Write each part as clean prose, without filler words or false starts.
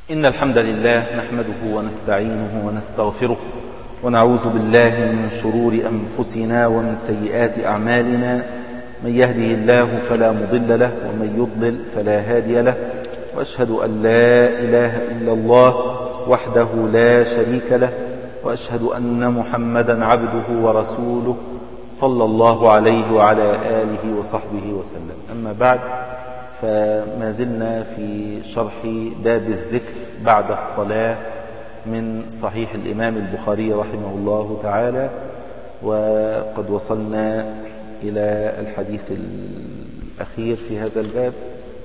إن الحمد لله نحمده ونستعينه ونستغفره ونعوذ بالله من شرور أنفسنا ومن سيئات أعمالنا. من يهده الله فلا مضل له ومن يضلل فلا هادي له، وأشهد أن لا إله إلا الله وحده لا شريك له، وأشهد أن محمدا عبده ورسوله صلى الله عليه وعلى آله وصحبه وسلم. أما بعد، فما زلنا في شرح باب الذكر بعد الصلاة من صحيح الإمام البخاري رحمه الله تعالى، وقد وصلنا إلى الحديث الأخير في هذا الباب،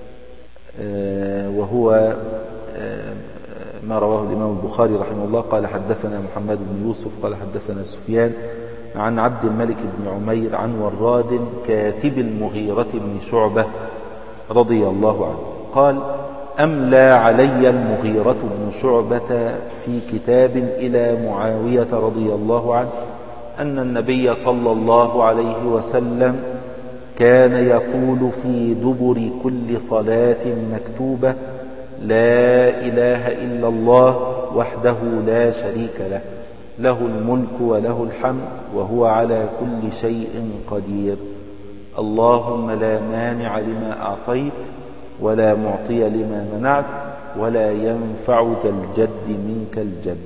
وهو ما رواه الإمام البخاري رحمه الله. قال: حدثنا محمد بن يوسف قال حدثنا سفيان عن عبد الملك بن عمير عن وراد كاتب المغيرة بن شعبة رضي الله عنه قال: أملى علي المغيرة بن شعبة في كتاب إلى معاوية رضي الله عنه أن النبي صلى الله عليه وسلم كان يقول في دبر كل صلاة مكتوبة: لا إله إلا الله وحده لا شريك له، له الملك وله الحمد وهو على كل شيء قدير، اللهم لا مانع لما أعطيت ولا معطي لما منعت ولا ينفع ذا الجد منك الجد.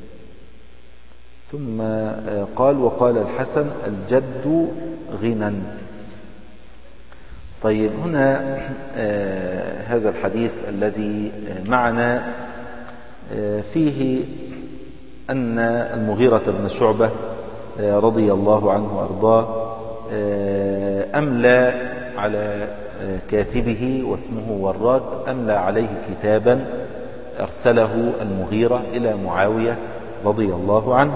ثم قال: وقال الحسن: الجد غنى. طيب، هنا هذا الحديث الذي معنا فيه أن المغيرة بن شعبة رضي الله عنه وأرضاه أملى على كاتبه واسمه وراد، أملى عليه كتابا أرسله المغيرة إلى معاوية رضي الله عنه.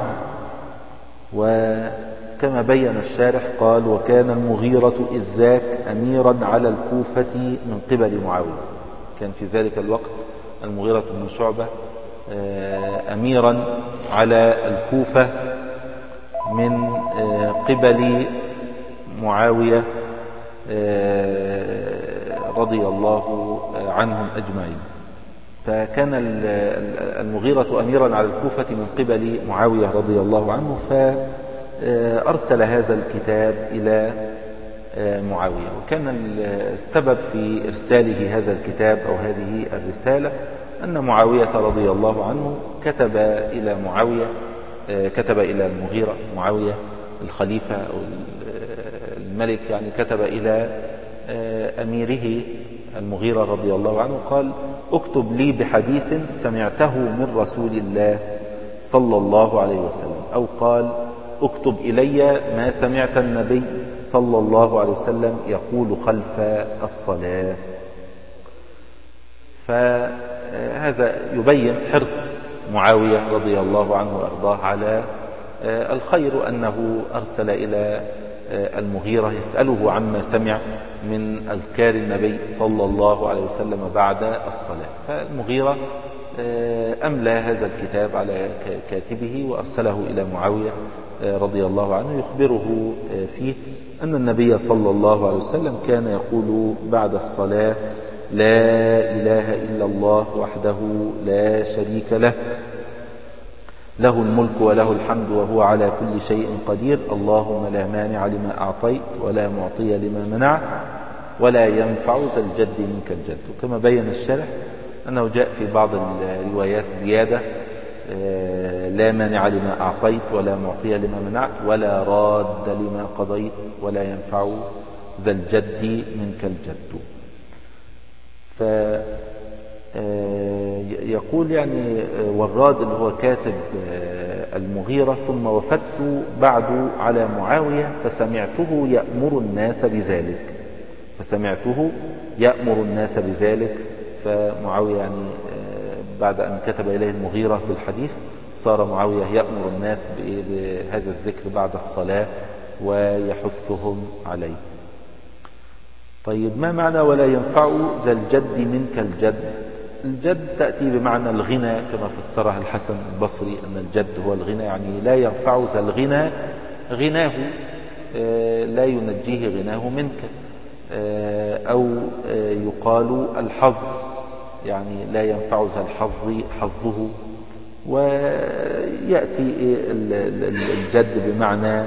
وكما بين الشارح قال: وكان المغيرة إذ ذاك أميرا على الكوفة من قبل معاوية. كان في ذلك الوقت المغيرة بن شعبة أميرا على الكوفة من قبل معاوية رضي الله عنهم أجمعين. فكان المغيرة أميرا على الكوفة من قبل معاوية رضي الله عنه، فأرسل هذا الكتاب إلى معاوية. وكان السبب في إرساله هذا الكتاب أو هذه الرسالة أن معاوية رضي الله عنه كتب إلى المغيرة، معاوية الخليفة أو الملك، يعني كتب إلى أميره المغيرة رضي الله عنه، قال: اكتب لي بحديث سمعته من رسول الله صلى الله عليه وسلم، أو قال: اكتب إلي ما سمعت النبي صلى الله عليه وسلم يقول خلف الصلاة. فهذا يبين حرص معاوية رضي الله عنه وأرضاه على الخير، أنه أرسل إلى المغيرة يسأله عما سمع من أذكار النبي صلى الله عليه وسلم بعد الصلاة. فالمغيرة أملى هذا الكتاب على كاتبه وأرسله إلى معاوية رضي الله عنه يخبره فيه أن النبي صلى الله عليه وسلم كان يقول بعد الصلاة: لا إله إلا الله وحده لا شريك له، له الملك وله الحمد وهو على كل شيء قدير، اللهم لا مانع لما أعطيت ولا معطي لما منعت ولا ينفع ذا الجد منك الجد. وكما بين الشرح أنه جاء في بعض الروايات زيادة: لا مانع لما أعطيت ولا معطي لما منعت ولا راد لما قضيت ولا ينفع ذا الجد منك الجد. يقول يعني وراد اللي هو كاتب المغيرة: ثم وفدت بعد على معاوية فسمعته يأمر الناس بذلك. فمعاوية يعني بعد أن كتب إليه المغيرة بالحديث صار معاوية يأمر الناس بهذا الذكر بعد الصلاة ويحثهم عليه. طيب، ما معنى ولا ينفع ذا الجد منك الجد؟ الجد تأتي بمعنى الغنى، كما فسرها الحسن البصري أن الجد هو الغنى، يعني لا ينفع ذا الغنى غناه، لا ينجيه غناه منك. أو يقال الحظ، يعني لا ينفع ذا الحظ حظه. ويأتي الجد بمعنى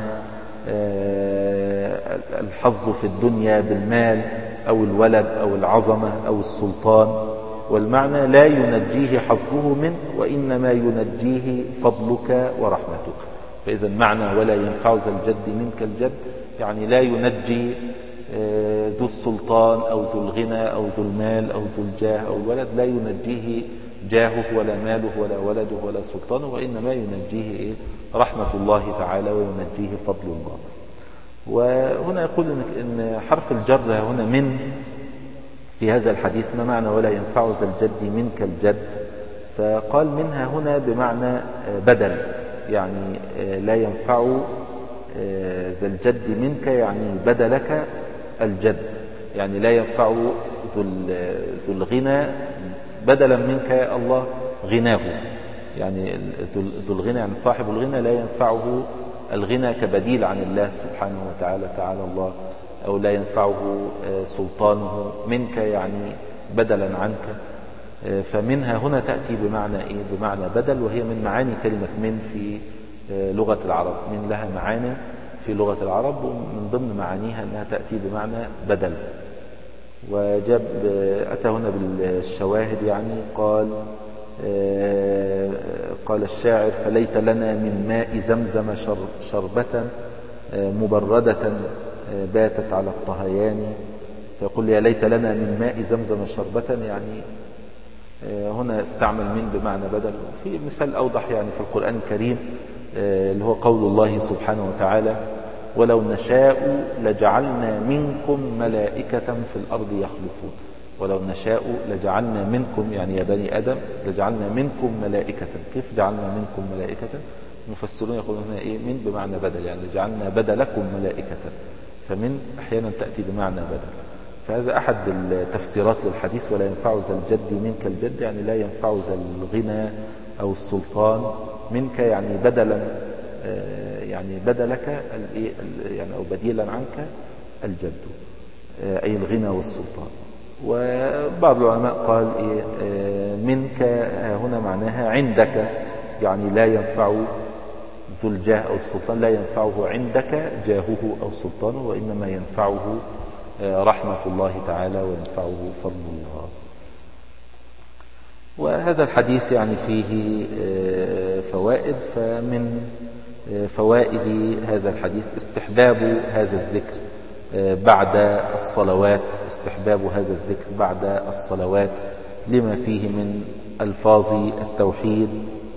الحظ في الدنيا بالمال أو الولد أو العظمة أو السلطان، والمعنى لا ينجيه حظه منه وإنما ينجيه فضلك ورحمتك. فإذا المعنى ولا ينفع ذا الجد منك الجد يعني لا ينجي ذو السلطان أو ذو الغنى أو ذو المال أو ذو الجاه أو الولد، لا ينجيه جاهه ولا ماله ولا ولده ولا سلطانه، وإنما ينجيه رحمة الله تعالى وينجيه فضل الله. وهنا يقول إن حرف الجر هنا من في هذا الحديث ما معنى ولا ينفع ذا الجد منك الجد؟ فقال منها هنا بمعنى بدل، يعني لا ينفع ذا الجد منك يعني بدلك الجد، يعني لا ينفع ذو الغنى بدلا منك يا الله غناه، يعني ذو الغنى يعني صاحب الغنى لا ينفعه الغنى كبديل عن الله سبحانه وتعالى تعالى الله، أو لا ينفعه سلطانه منك يعني بدلا عنك. فمنها هنا تأتي بمعنى بمعنى بدل، وهي من معاني كلمة من في لغة العرب. من لها معاني في لغة العرب، ومن ضمن معانيها أنها تأتي بمعنى بدل. وجاب أتى هنا بالشواهد، يعني قال الشاعر فليت لنا من ماء زمزم شربة مبردة باتت على الطهيان، فيقول يا ليت لنا من ماء زمزم شربة، يعني هنا استعمل من بمعنى بدل. وفي مثال أوضح يعني في القرآن الكريم اللي هو قول الله سبحانه وتعالى ولو نشاء لجعلنا منكم ملائكة في الأرض يخلفون. ولو نشاء لجعلنا منكم يعني يا بني آدم لجعلنا منكم ملائكة. كيف جعلنا منكم ملائكة؟ المفسرون يقولون هنا من بمعنى بدل، يعني لجعلنا بدلكم ملائكة، فمن أحيانا تأتي بمعنى بدل. فهذا أحد التفسيرات للحديث ولا ينفع ذا الجد منك الجد، يعني لا ينفع ذا الغنى أو السلطان منك يعني بدلا، يعني بدلك يعني أو بديلا عنك الجد أي الغنى والسلطان. وبعض العلماء قال منك هنا معناها عندك، يعني لا ينفع ذو الجاه أو السلطان لا ينفعه عندك جاهه أو سلطانه، وإنما ينفعه رحمة الله تعالى وينفعه فضل الله. وهذا الحديث يعني فيه فوائد. فمن فوائد هذا الحديث استحباب هذا الذكر بعد الصلوات، استحباب هذا الذكر بعد الصلوات لما فيه من ألفاظ التوحيد،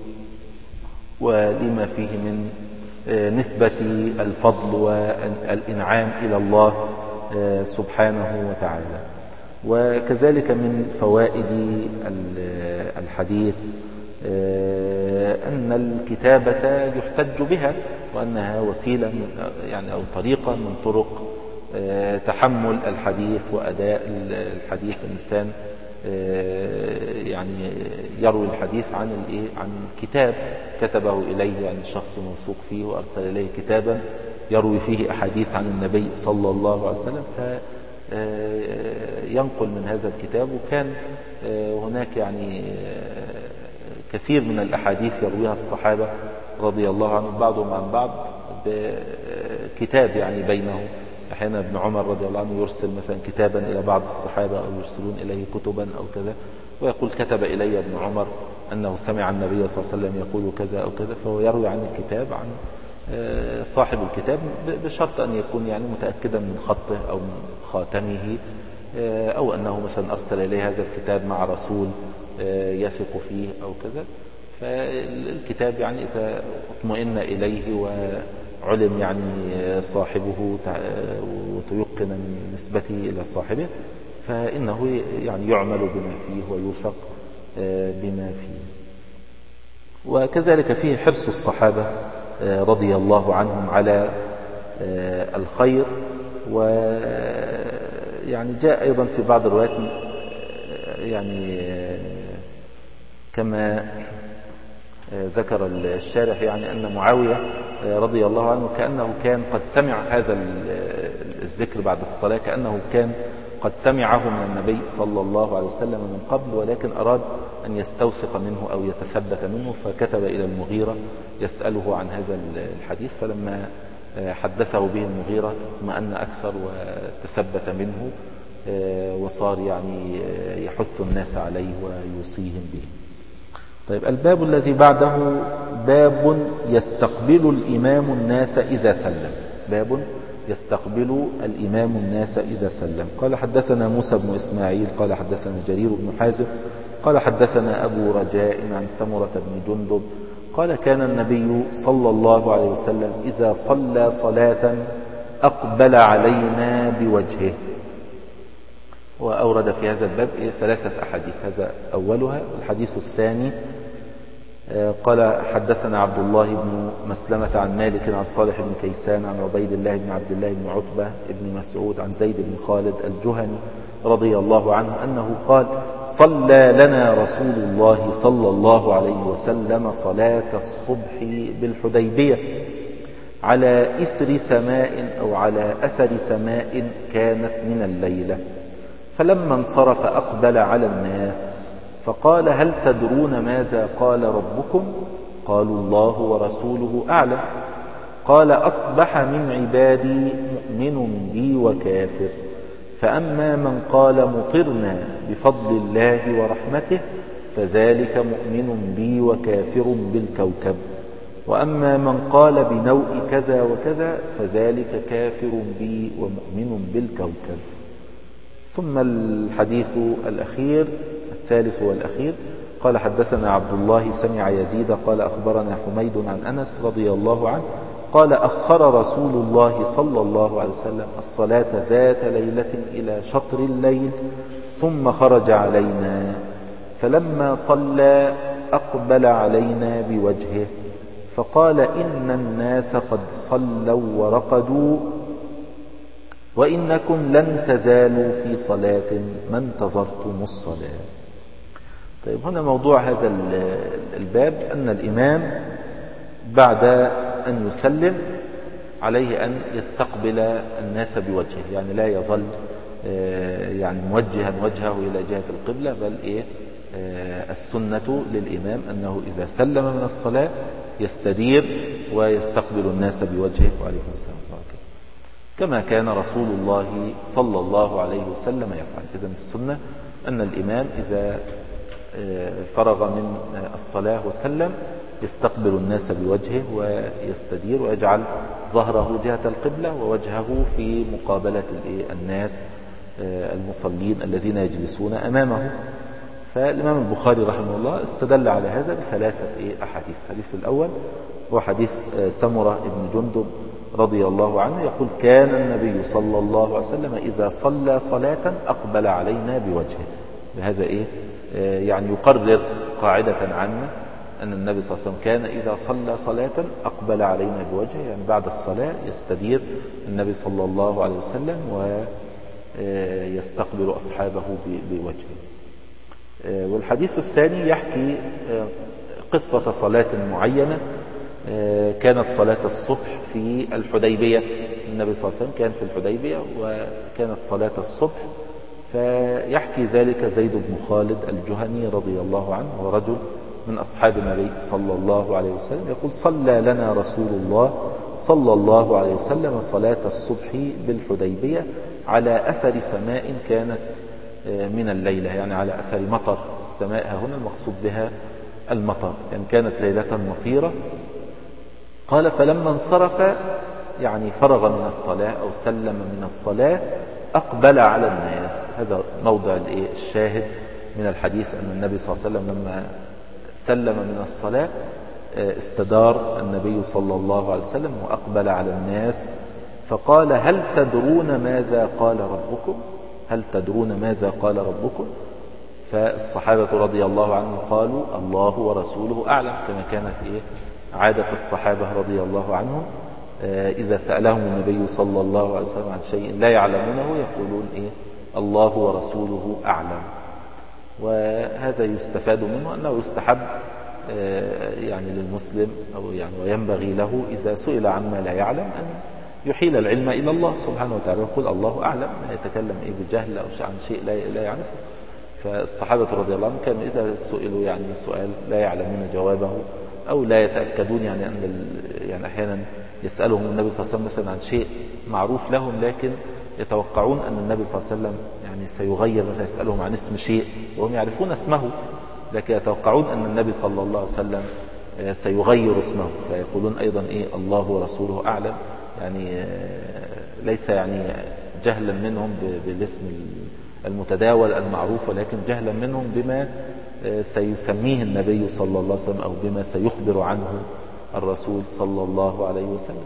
ولما فيه من نسبة الفضل والإنعام إلى الله سبحانه وتعالى. وكذلك من فوائد الحديث أن الكتابة يحتج بها، وأنها وسيلة يعني أو طريقة من طرق تحمل الحديث وأداء الحديث. الإنسان يعني يروي الحديث عن كتاب كتبه إليه يعني شخص موثوق فيه وأرسل إليه كتابا يروي فيه أحاديث عن النبي صلى الله عليه وسلم، فينقل من هذا الكتاب. وكان هناك يعني كثير من الأحاديث يرويها الصحابة رضي الله عنهم بعضهم عن بعض بكتاب يعني بينهم. أحيانا ابن عمر رضي الله عنه يرسل مثلا كتابا إلى بعض الصحابة أو يرسلون إليه كتبا أو كذا، ويقول كتب إلي ابن عمر أنه سمع النبي صلى الله عليه وسلم يقول كذا أو كذا، فهو يروي عن الكتاب عن صاحب الكتاب بشرط أن يكون يعني متأكدا من خطه أو من خاتمه، أو أنه مثلا أرسل إليه هذا الكتاب مع رسول يثق فيه أو كذا. فالكتاب يعني إذا اطمئن إليه وعلم يعني صاحبه وتيقن من نسبته إلى صاحبه، فإنه يعني يعمل بما فيه ويوثق بما فيه. وكذلك فيه حرص الصحابة رضي الله عنهم على الخير. ويعني جاء أيضا في بعض الروايات يعني كما ذكر الشارح يعني أن معاوية رضي الله عنه كأنه كان قد سمع هذا الذكر بعد الصلاة، كأنه كان قد سمعه من النبي صلى الله عليه وسلم من قبل، ولكن أراد أن يستوثق منه أو يتثبت منه، فكتب إلى المغيرة يسأله عن هذا الحديث. فلما حدثه به المغيرة اطمأن أكثر وتثبت منه، وصار يعني يحث الناس عليه ويوصيهم به. طيب، الباب الذي بعده باب يستقبل الإمام الناس إذا سلم. باب يستقبل الإمام الناس إذا سلم. قال حدثنا موسى بن إسماعيل قال حدثنا جرير بن حازم قال حدثنا أبو رجاء عن سمرة بن جندب قال كان النبي صلى الله عليه وسلم إذا صلى صلاة أقبل علينا بوجهه. وأورد في هذا الباب 3 أحاديث، هذا أولها. الحديث الثاني قال حدثنا عبد الله بن مسلمة عن مالك عن صالح بن كيسان عن عبيد الله بن عبد الله بن عتبة بن مسعود عن زيد بن خالد الجهني رضي الله عنه أنه قال صلى لنا رسول الله صلى الله عليه وسلم صلاة الصبح بالحديبية على إثر سماء أو على أثر سماء كانت من الليلة، فلما انصرف أقبل على الناس فقال هل تدرون ماذا قال ربكم؟ قالوا الله ورسوله أعلم. قال أصبح من عبادي مؤمن بي وكافر، فأما من قال مطرنا بفضل الله ورحمته فذلك مؤمن بي وكافر بالكوكب، وأما من قال بنوء كذا وكذا فذلك كافر بي ومؤمن بالكوكب. ثم الحديث الأخير الثالث والأخير قال حدثنا عبد الله سمع يزيد قال أخبرنا حميد عن أنس رضي الله عنه قال أخر رسول الله صلى الله عليه وسلم الصلاة ذات ليلة إلى شطر الليل ثم خرج علينا، فلما صلى أقبل علينا بوجهه فقال إن الناس قد صلوا ورقدوا وإنكم لن تزالوا في صلاة ما انتظرتم الصلاة. طيب، هنا موضوع هذا الباب أن الإمام بعد أن يسلم عليه أن يستقبل الناس بوجهه، يعني لا يظل يعني موجها وجهه إلى جهة القبلة، بل السنة للإمام أنه إذا سلم من الصلاة يستدير ويستقبل الناس بوجهه وعليه السلام كما كان رسول الله صلى الله عليه وسلم يفعل. إذن السنة أن الإمام إذا فرغ من الصلاة وسلم يستقبل الناس بوجهه ويستدير ويجعل ظهره جهة القبلة ووجهه في مقابلة الناس المصلين الذين يجلسون أمامه. فالإمام البخاري رحمه الله استدل على هذا بثلاثة أحاديث. الحديث الأول هو حديث سمرة بن جندب رضي الله عنه يقول كان النبي صلى الله عليه وسلم إذا صلى صلاة أقبل علينا بوجهه. بهذا يعني يقرر قاعدة عامة أن النبي صلى الله عليه وسلم كان إذا صلى صلاة أقبل علينا بوجهه، يعني بعد الصلاة يستدير النبي صلى الله عليه وسلم ويستقبل أصحابه بوجهه. والحديث الثاني يحكي قصة صلاة معينة كانت صلاة الصبح في الحديبية. النبي صلى الله عليه وسلم كان في الحديبية وكانت صلاة الصبح، فيحكي ذلك زيد بن خالد الجهني رضي الله عنه ورجل من أصحاب النبي صلى الله عليه وسلم يقول صلى لنا رسول الله صلى الله عليه وسلم صلاة الصبح بالحديبية على أثر سماء كانت من الليلة، يعني على أثر مطر. السماء هنا المقصود بها المطر، يعني كانت ليلة مطيرة. قال فلما انصرف يعني فرغ من الصلاة أو سلم من الصلاة أقبل على الناس. هذا موضع الشاهد من الحديث أن النبي صلى الله عليه وسلم لما سلم من الصلاة استدار النبي صلى الله عليه وسلم وأقبل على الناس فقال هل تدرون ماذا قال ربكم؟ هل تدرون ماذا قال ربكم؟ فالصحابة رضي الله عنهم قالوا الله ورسوله أعلم، كما كانت عادة الصحابة رضي الله عنهم إذا سألهم النبي صلى الله عليه وسلم عن شيء لا يعلمونه يقولون الله ورسوله أعلم. وهذا يستفاد منه أنه يستحب يعني للمسلم أو يعني وينبغي له إذا سئل عما لا يعلم أن يحيل العلم إلى الله سبحانه وتعالى، يقول الله أعلم، لا يتكلم بجهل أو عن شيء لا يعرفه. فالصحابة رضي الله عنهم كانوا إذا سئلوا يعني سؤال لا يعلمون جوابه أو لا يتأكدون، يعني يعني أحيانا يسألهم النبي صلى الله عليه وسلم مثلا عن شيء معروف لهم، لكن يتوقعون أن النبي صلى الله عليه وسلم يعني سيغير، مثلا يسألهم عن اسم شيء وهم يعرفون اسمه، لكن يتوقعون أن النبي صلى الله عليه وسلم سيغير اسمه، فيقولون أيضا الله ورسوله أعلم، يعني ليس يعني جهلا منهم بالاسم المتداول المعروف، ولكن جهلا منهم بما سيسميه النبي صلى الله عليه وسلم أو بما سيخبر عنه الرسول صلى الله عليه وسلم.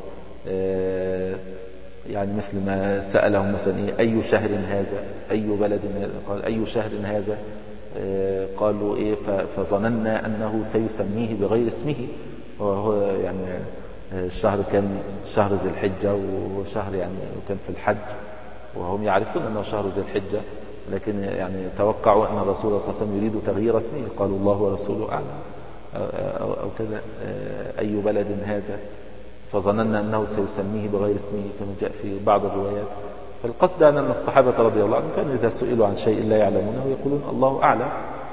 يعني مثل ما سألهم مثلا أي شهر هذا، أي بلد هذا، قال أي شهر هذا، قالوا فظننا أنه سيسميه بغير اسمه، وهو يعني الشهر كان شهر ذي الحجة، وشهر يعني كان في الحج، وهم يعرفون أنه شهر ذي الحجة، لكن يعني توقعوا أن الرسول صلى الله عليه وسلم يريد تغيير اسمه، قالوا الله ورسوله أعلم أو كذا. أي بلد هذا، فظننا أنه سيسميه بغير اسمه كما جاء في بعض الروايات. فالقصد أن الصحابة رضي الله عنهم كانوا إذا سئلوا عن شيء لا يعلمونه يقولون الله أعلم.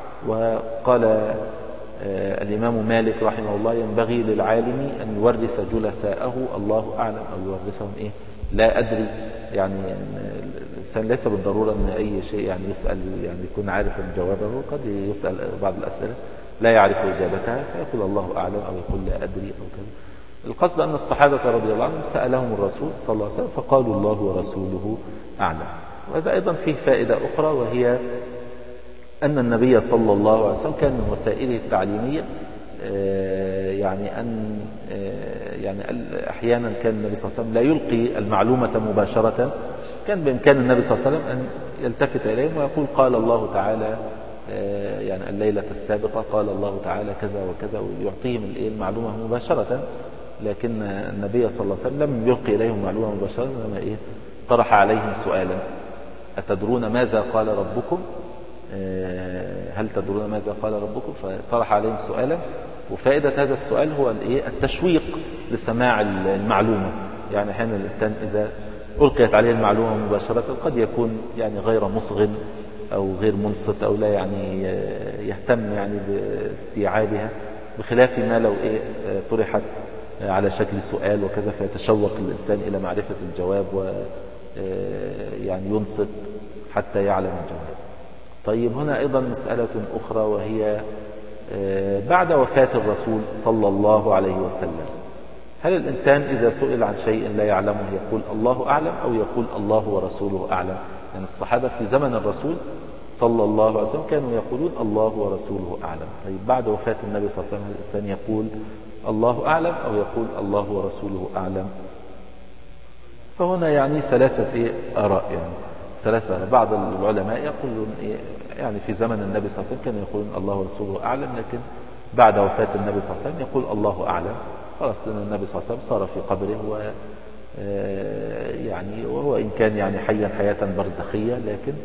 وقال الإمام مالك رحمه الله ينبغي للعالم أن يورث جلساءه الله أعلم، أو يورثهم لا أدري، يعني الإنسان ليس بالضرورة أن أي شيء يعني يسأل يعني يكون عارف جوابه، قد يسأل بعض الأسئلة لا يعرف إجابتها فيقول الله أعلم، أو يقول لا أدري أو كذا. القصد أن الصحابة رضي الله عنهم سألهم الرسول صلى الله عليه وسلم فقالوا الله ورسوله أعلم. وهذا أيضا فيه فائدة أخرى، وهي أن النبي صلى الله عليه وسلم كان من وسائله التعليمية يعني أن يعني أحيانا كان النبي صلى الله عليه وسلم لا يلقي المعلومة مباشرة، كان بإمكان النبي صلى الله عليه وسلم أن يلتفت إليهم ويقول قال الله تعالى يعني الليلة السابقة قال الله تعالى كذا وكذا، ويعطيهم المعلومة مباشرة. لكن النبي صلى الله عليه وسلم لم يلقي إليهم معلومة مباشرة، إنما طرح عليهم سؤالا: أتدرون ماذا قال ربكم؟ هل تدرون ماذا قال ربكم؟ فطرح عليهم سؤالا، وفائدة هذا السؤال هو التشويق لسماع المعلومة. يعني أحيانا الإنسان إذا ألقيت عليه المعلومة مباشرة قد يكون يعني غير مصغ أو غير منصت، أو لا يعني يهتم يعني باستيعابها، بخلاف ما لو طرحت على شكل سؤال وكذا، فيتشوق الإنسان إلى معرفة الجواب ويعني ينصت حتى يعلم الجواب. طيب هنا أيضا مسألة أخرى، وهي بعد وفاة الرسول صلى الله عليه وسلم، هل الإنسان إذا سئل عن شيء لا يعلمه يقول الله أعلم أو يقول الله ورسوله أعلم؟ يعني الصحابة في زمن الرسول صلى الله عليه وسلم كانوا يقولون الله ورسوله أعلم. طيب بعد وفاة النبي صلى الله عليه وسلم الإنسان يقول الله أعلم أو يقول الله ورسوله أعلم؟ فهنا يعني ثلاثة آراء، يعني ثلاثة. بعض العلماء يقولون يعني في زمن النبي صلى الله عليه وسلم كانوا يقولون الله ورسوله أعلم، لكن بعد وفاة النبي صلى الله عليه وسلم يقول الله أعلم، خلاص، لأن النبي صلى الله عليه وسلم صار في قبره، يعني وهو إن كان يعني حيا حياة برزخية، لكن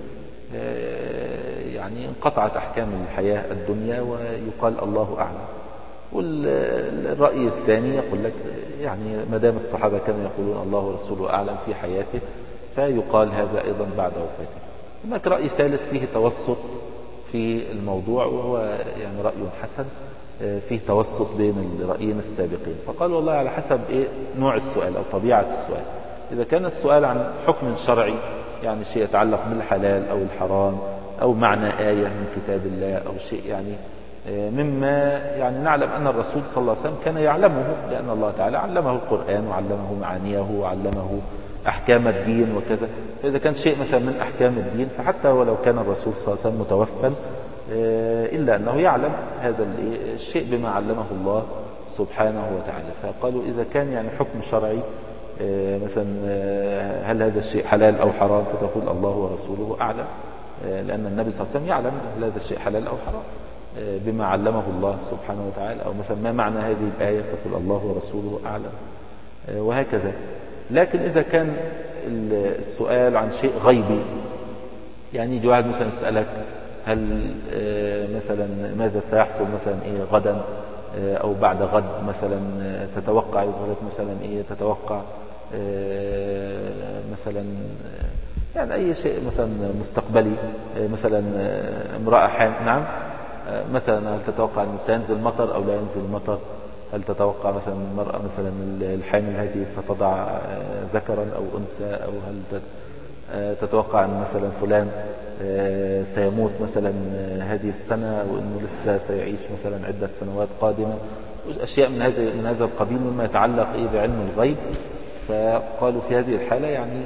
يعني انقطعت أحكام الحياة الدنيا ويقال الله أعلم. والرأي الثاني يقول لك يعني ما دام الصحابة كانوا يقولون الله ورسوله أعلم في حياته فيقال هذا أيضا بعد وفاته. هناك رأي ثالث فيه توسط في الموضوع، وهو يعني رأي حسن، فيه توسط بين الرأيين السابقين. فقال والله على حسب نوع السؤال أو طبيعة السؤال. إذا كان السؤال عن حكم شرعي، يعني شيء يتعلق بالحلال أو الحرام أو معنى آية من كتاب الله أو شيء يعني مما يعني نعلم أن الرسول صلى الله عليه وسلم كان يعلمه، لأن الله تعالى علمه القرآن وعلمه معانيه وعلمه أحكام الدين وكذا. فإذا كان شيء مثلا من أحكام الدين، فحتى ولو كان الرسول صلى الله عليه وسلم متوفى إلا أنه يعلم هذا الشيء بما علمه الله سبحانه وتعالى. فقالوا إذا كان يعني حكم شرعي مثلا هل هذا الشيء حلال أو حرام، فتقول الله ورسوله أعلم، لأن النبي صلى الله عليه وسلم يعلم هل هذا الشيء حلال أو حرام بما علمه الله سبحانه وتعالى. أو مثلا ما معنى هذه الآية، تقول الله ورسوله أعلم، وهكذا. لكن إذا كان السؤال عن شيء غيبي، يعني يجي واحد مثلا يسألك هل مثلا ماذا سيحصل مثلا غدا أو بعد غد مثلا، تتوقع يقول لك مثلا تتوقع مثلا يعني أي شيء مثلا مستقبلي، مثلا امرأة حامل، نعم، مثلا هل تتوقع أن سينزل مطر أو لا ينزل مطر؟ هل تتوقع مثلا المرأة مثلا الحامل هذه ستضع ذكرا أو أنثى؟ أو هل تتوقع أن مثلا فلان سيموت مثلا هذه السنة وأنه لسه سيعيش مثلا عدة سنوات قادمة؟ أشياء من هذا القبيل مما يتعلق بعلم الغيب. فقالوا في هذه الحالة يعني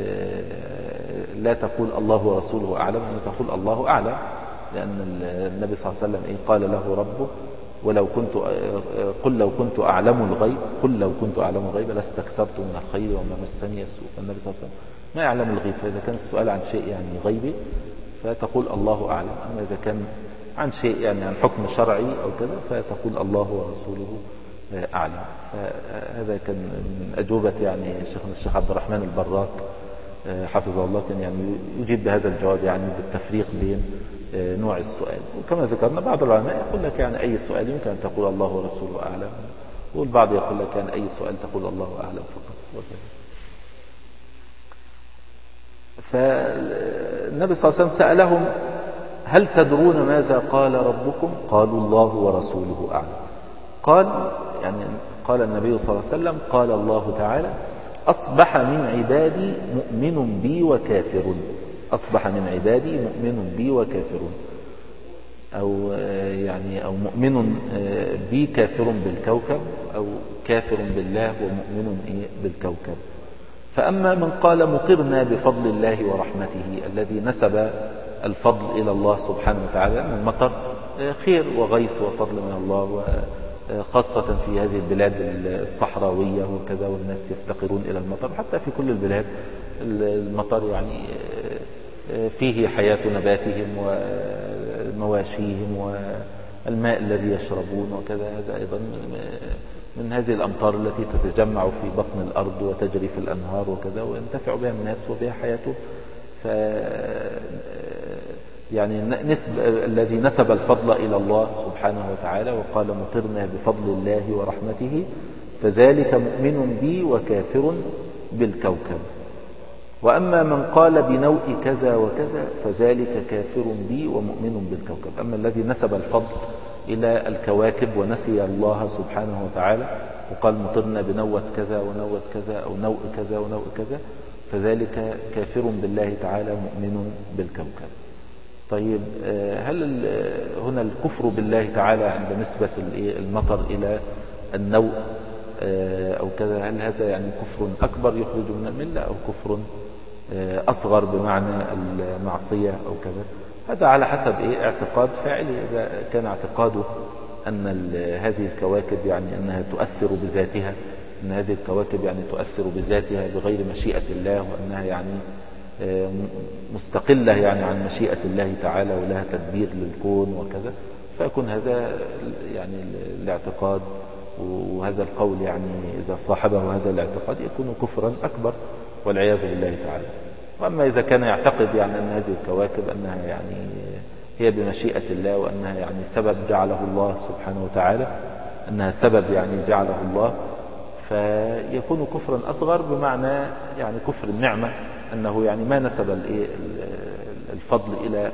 لا تقول الله ورسوله أعلم، أن تقول الله أعلم، لأن النبي صلى الله عليه وسلم قال له ربه قل لو كنت أعلم الغيب، قل لو كنت أعلم الغيب لاستكثرت من الخير وما مسني السوء. فالنبي صلى الله عليه وسلم ما يعلم الغيب، فإذا كان السؤال عن شيء يعني غيبي فتقول الله أعلم، أما إذا كان عن شيء يعني عن حكم شرعي أو كذا فتقول الله ورسوله أعلم. فهذا كان من أجوبة يعني الشيخ عبد الرحمن البراك حفظه الله، كان يعني يجيب بهذا الجواب يعني بالتفريق بين نوع السؤال. وكما ذكرنا بعض العلماء يقول لك يعني أي سؤال يمكن أن تقول الله ورسوله أعلم، والبعض يقول لك يعني أي سؤال تقول الله أعلم فقط وكذا. فالنبي صلى الله عليه وسلم سألهم هل تدرون ماذا قال ربكم؟ قالوا الله ورسوله أعلم. قال النبي صلى الله عليه وسلم قال الله تعالى أصبح من عبادي مؤمن بي وكافر. أصبح من عبادي مؤمن بي وكافر، أو مؤمن بي كافر بالكوكب، أو كافر بالله ومؤمن بالكوكب. فأما من قال مطرنا بفضل الله ورحمته، الذي نسب الفضل إلى الله سبحانه وتعالى، أن المطر خير وغيث وفضل من الله، وخاصة في هذه البلاد الصحراوية وكذا، والناس يفتقرون إلى المطر. حتى في كل البلاد المطر يعني فيه حياة نباتهم ومواشيهم والماء الذي يشربون وكذا. هذا أيضا من هذه الأمطار التي تتجمع في بطن الأرض وتجري في الأنهار وكذا، وينتفع بها الناس وبها حياتهم. يعني الذي نسب الفضل إلى الله سبحانه وتعالى وقال مطرنا بفضل الله ورحمته، فذلك مؤمن بي وكافر بالكوكب. وأما من قال بنوء كذا وكذا فذلك كافر بي ومؤمن بالكوكب. أما الذي نسب الفضل إلى الكواكب ونسي الله سبحانه وتعالى وقال مطرنا بنوة كذا ونوة كذا أو نوء كذا ونوء كذا، فذلك كافر بالله تعالى مؤمن بالكوكب. طيب، هل هنا الكفر بالله تعالى عند نسبة المطر إلى النوء أو كذا، هل هذا يعني كفر أكبر يخرج من الملة، أو كفر أصغر بمعنى المعصية أو كذا؟ هذا على حسب اعتقاد فاعله. إذا كان اعتقاده أن هذه الكواكب يعني أنها تؤثر بذاتها، أن هذه الكواكب يعني تؤثر بذاتها بغير مشيئة الله، وأنها يعني مستقلة يعني عن مشيئة الله تعالى ولها تدبير للكون وكذا، فيكون هذا يعني الاعتقاد وهذا القول يعني إذا صاحبه هذا الاعتقاد يكون كفرا أكبر والعياذ بالله تعالى. وأما إذا كان يعتقد يعني أن هذه الكواكب أنها يعني هي بمشيئة الله، وأنها يعني سبب جعله الله سبحانه وتعالى، أنها سبب يعني جعله الله، فيكون كفرا أصغر بمعنى يعني كفر النعمة، أنه يعني ما نسب الفضل إلى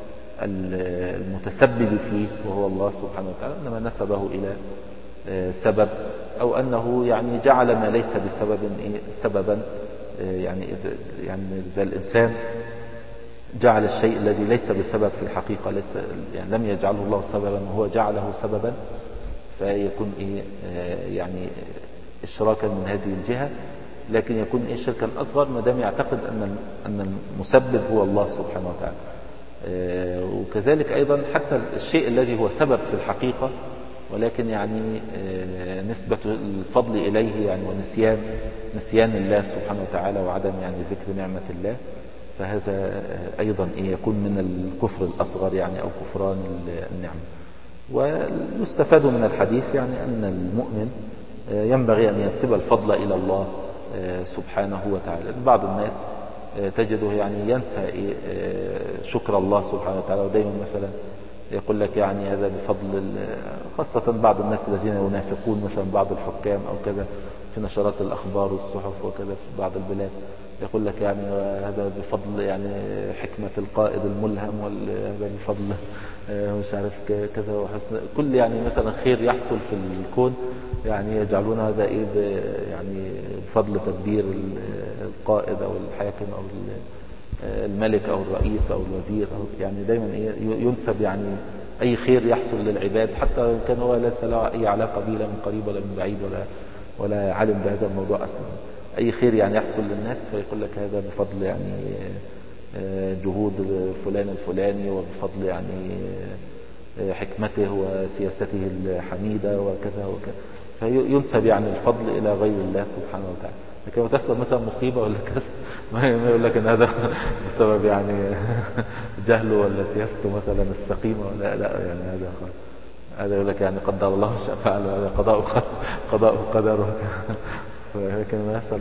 المتسبب فيه وهو الله سبحانه وتعالى، إنما نسبه إلى سبب، أو أنه يعني جعل ما ليس بسبب سببا. يعني إذا الإنسان جعل الشيء الذي ليس بسبب في الحقيقة، ليس يعني لم يجعله الله سببا وهو جعله سببا، فيكون يعني إشراكا من هذه الجهة، لكن يكون شركا أصغر ما دام يعتقد أن المسبب هو الله سبحانه وتعالى. وكذلك أيضا حتى الشيء الذي هو سبب في الحقيقة، ولكن يعني نسبة الفضل إليه يعني ونسيان الله سبحانه وتعالى وعدم يعني ذكر نعمة الله، فهذا أيضا يكون من الكفر الأصغر يعني أو كفران النعمة. ويستفاد من الحديث يعني أن المؤمن ينبغي أن ينسب الفضل إلى الله سبحانه وتعالى. بعض الناس تجده يعني ينسى شكر الله سبحانه وتعالى، ودايما مثلا يقول لك يعني هذا بفضل خاصة بعض الناس الذين ينافقون مثلا بعض الحكام أو كذا في نشرات الأخبار والصحف وكذا في بعض البلاد، يقول لك يعني هذا بفضل يعني حكمة القائد الملهم، وهذا بفضل مش عارف كذا وحسن كل يعني مثلا خير يحصل في الكون، يعني يجعلون هذا إيه يعني بفضل تدبير القائد أو الحاكم أو الملك أو الرئيس أو الوزير، أو يعني دايما ينسب يعني أي خير يحصل للعباد، حتى كان هو ليس له أي علاقة به لا من قريب ولا من بعيد ولا علم بهذا الموضوع أصلا. أي خير يعني يحصل للناس فيقول لك هذا بفضل يعني جهود فلان الفلاني، وبفضل يعني حكمته وسياسته الحميدة وكذا وكذا، فينسب يعني الفضل إلى غير الله سبحانه وتعالى. لكن تحصل مثلا مصيبة ولا كذا ما يقول لك ان هذا بسبب يعني جهله ولا سياسته مثلا السقيمة، ولا لا يعني هذا يقول لك يعني قدر الله ما شاء فعل، هذا قضاء وقدر. لكن ما يحصل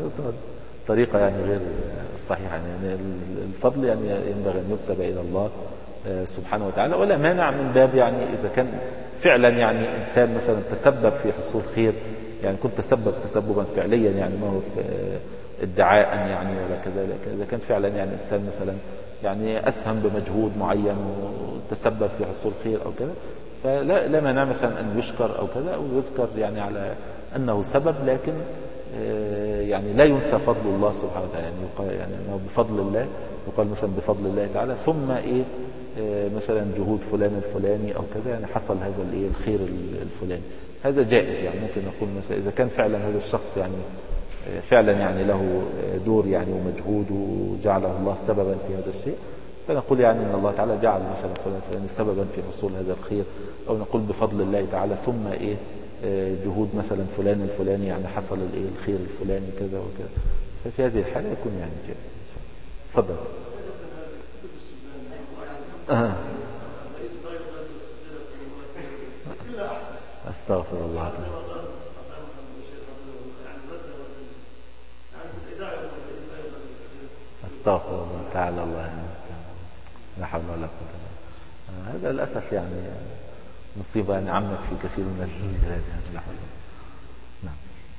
طريقة يعني غير صحيحة. يعني الفضل يعني ينبغي أن ينسب إلى الله سبحانه وتعالى، ولا مانع من باب يعني إذا كان فعلا يعني إنسان مثلا تسبب في حصول خير، يعني كنت تسبب تسببا فعليا، يعني ما هو في ادعاء يعني ولا كذا. إذا كان فعلا يعني إنسان مثلا يعني أسهم بمجهود معين وتسبب في حصول خير أو كذا، فلا مانع مثلا أن يشكر أو كذا، أو يذكر يعني على أنه سبب، لكن يعني لا ينسى فضل الله سبحانه وتعالى. يعني يقال يعني أنه بفضل الله، يقال مثلا بفضل الله تعالى ثم مثلا جهود فلان الفلاني أو كذا، يعني حصل هذا الخير الفلاني. هذا جائز، يعني ممكن نقول مثلا إذا كان فعلا هذا الشخص يعني فعلا يعني له دور يعني ومجهود وجعله الله سببا في هذا الشيء، فنقول يعني أن الله تعالى جعل مثلا فلان الفلاني سببا في حصول هذا الخير، أو نقول بفضل الله تعالى ثم جهود مثلا فلان الفلاني يعني حصل الخير الفلاني كذا وكذا. ففي هذه الحالة يكون يعني جائز. تفضل. استغفر الله. استغفر الله تعالى الله، لا حول ولا قوة. هذا للأسف يعني مصيبة يعني عمت في كثير من البلاد يعني. لا حول. نعم.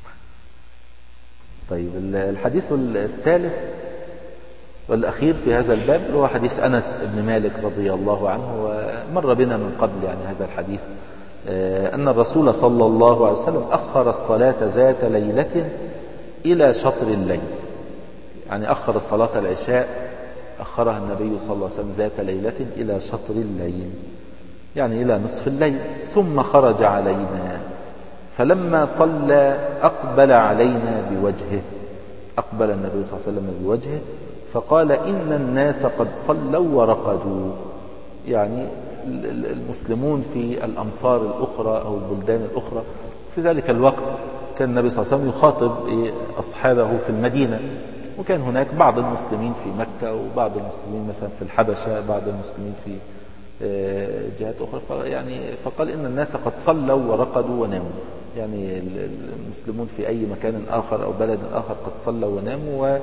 طيب الحديث الثالث والأخير في هذا الباب هو حديث أنس بن مالك رضي الله عنه، ومر بنا من قبل يعني هذا الحديث، أن الرسول صلى الله عليه وسلم أخر الصلاة ذات ليلة إلى شطر الليل، يعني أخر صلاة العشاء، أخرها النبي صلى الله عليه وسلم ذات ليلة إلى شطر الليل، يعني إلى نصف الليل، ثم خرج علينا فلما صلى أقبل علينا بوجهه، أقبل النبي صلى الله عليه وسلم بوجهه فقال إن الناس قد صلوا ورقدوا، يعني المسلمون في الأمصار الأخرى أو البلدان الأخرى في ذلك الوقت كان النبي صلى الله عليه وسلم يخاطب أصحابه في المدينة، وكان هناك بعض المسلمين في مكة وبعض المسلمين مثلا في الحبشة، بعض المسلمين في جهات أخرى، فقال إن الناس قد صلوا ورقدوا وناموا، يعني المسلمون في أي مكان آخر أو بلد آخر قد صلوا وناموا،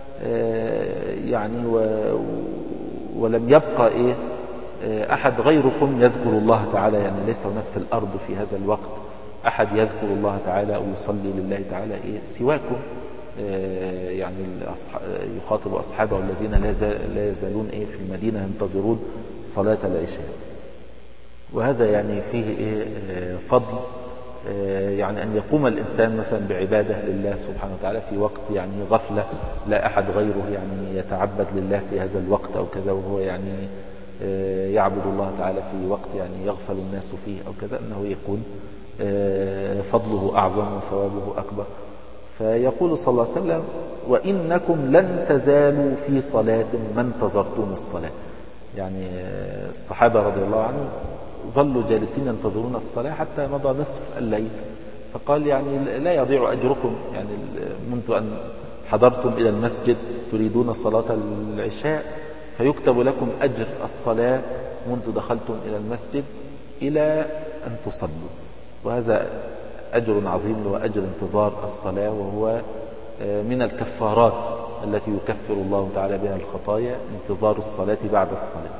ولم يبقى أحد غيركم يذكر الله تعالى، يعني ليس هناك في الأرض في هذا الوقت أحد يذكر الله تعالى أو يصلي لله تعالى سواكم، يعني يخاطب أصحابه الذين لا يزالون في المدينة ينتظرون صلاة العشاء. وهذا يعني فيه فضل يعني أن يقوم الإنسان مثلا بعبادة لله سبحانه وتعالى في وقت يعني غفلة لا أحد غيره يعني يتعبد لله في هذا الوقت أو كذا، وهو يعني يعبد الله تعالى في وقت يعني يغفل الناس فيه أو كذا، أنه يكون فضله أعظم وثوابه أكبر. فيقول صلى الله عليه وسلم وإنكم لن تزالوا في صلاة ما انتظرتم الصلاة، يعني الصحابة رضي الله عنهم ظلوا جالسين ينتظرون الصلاة حتى مضى نصف الليل، فقال يعني لا يضيع أجركم، يعني منذ أن حضرتم إلى المسجد تريدون صلاة العشاء فيكتب لكم أجر الصلاة منذ دخلتم إلى المسجد إلى أن تصلوا، وهذا أجر عظيم هو أجر انتظار الصلاة، وهو من الكفارات التي يكفر الله تعالى بها الخطايا انتظار الصلاة بعد الصلاة.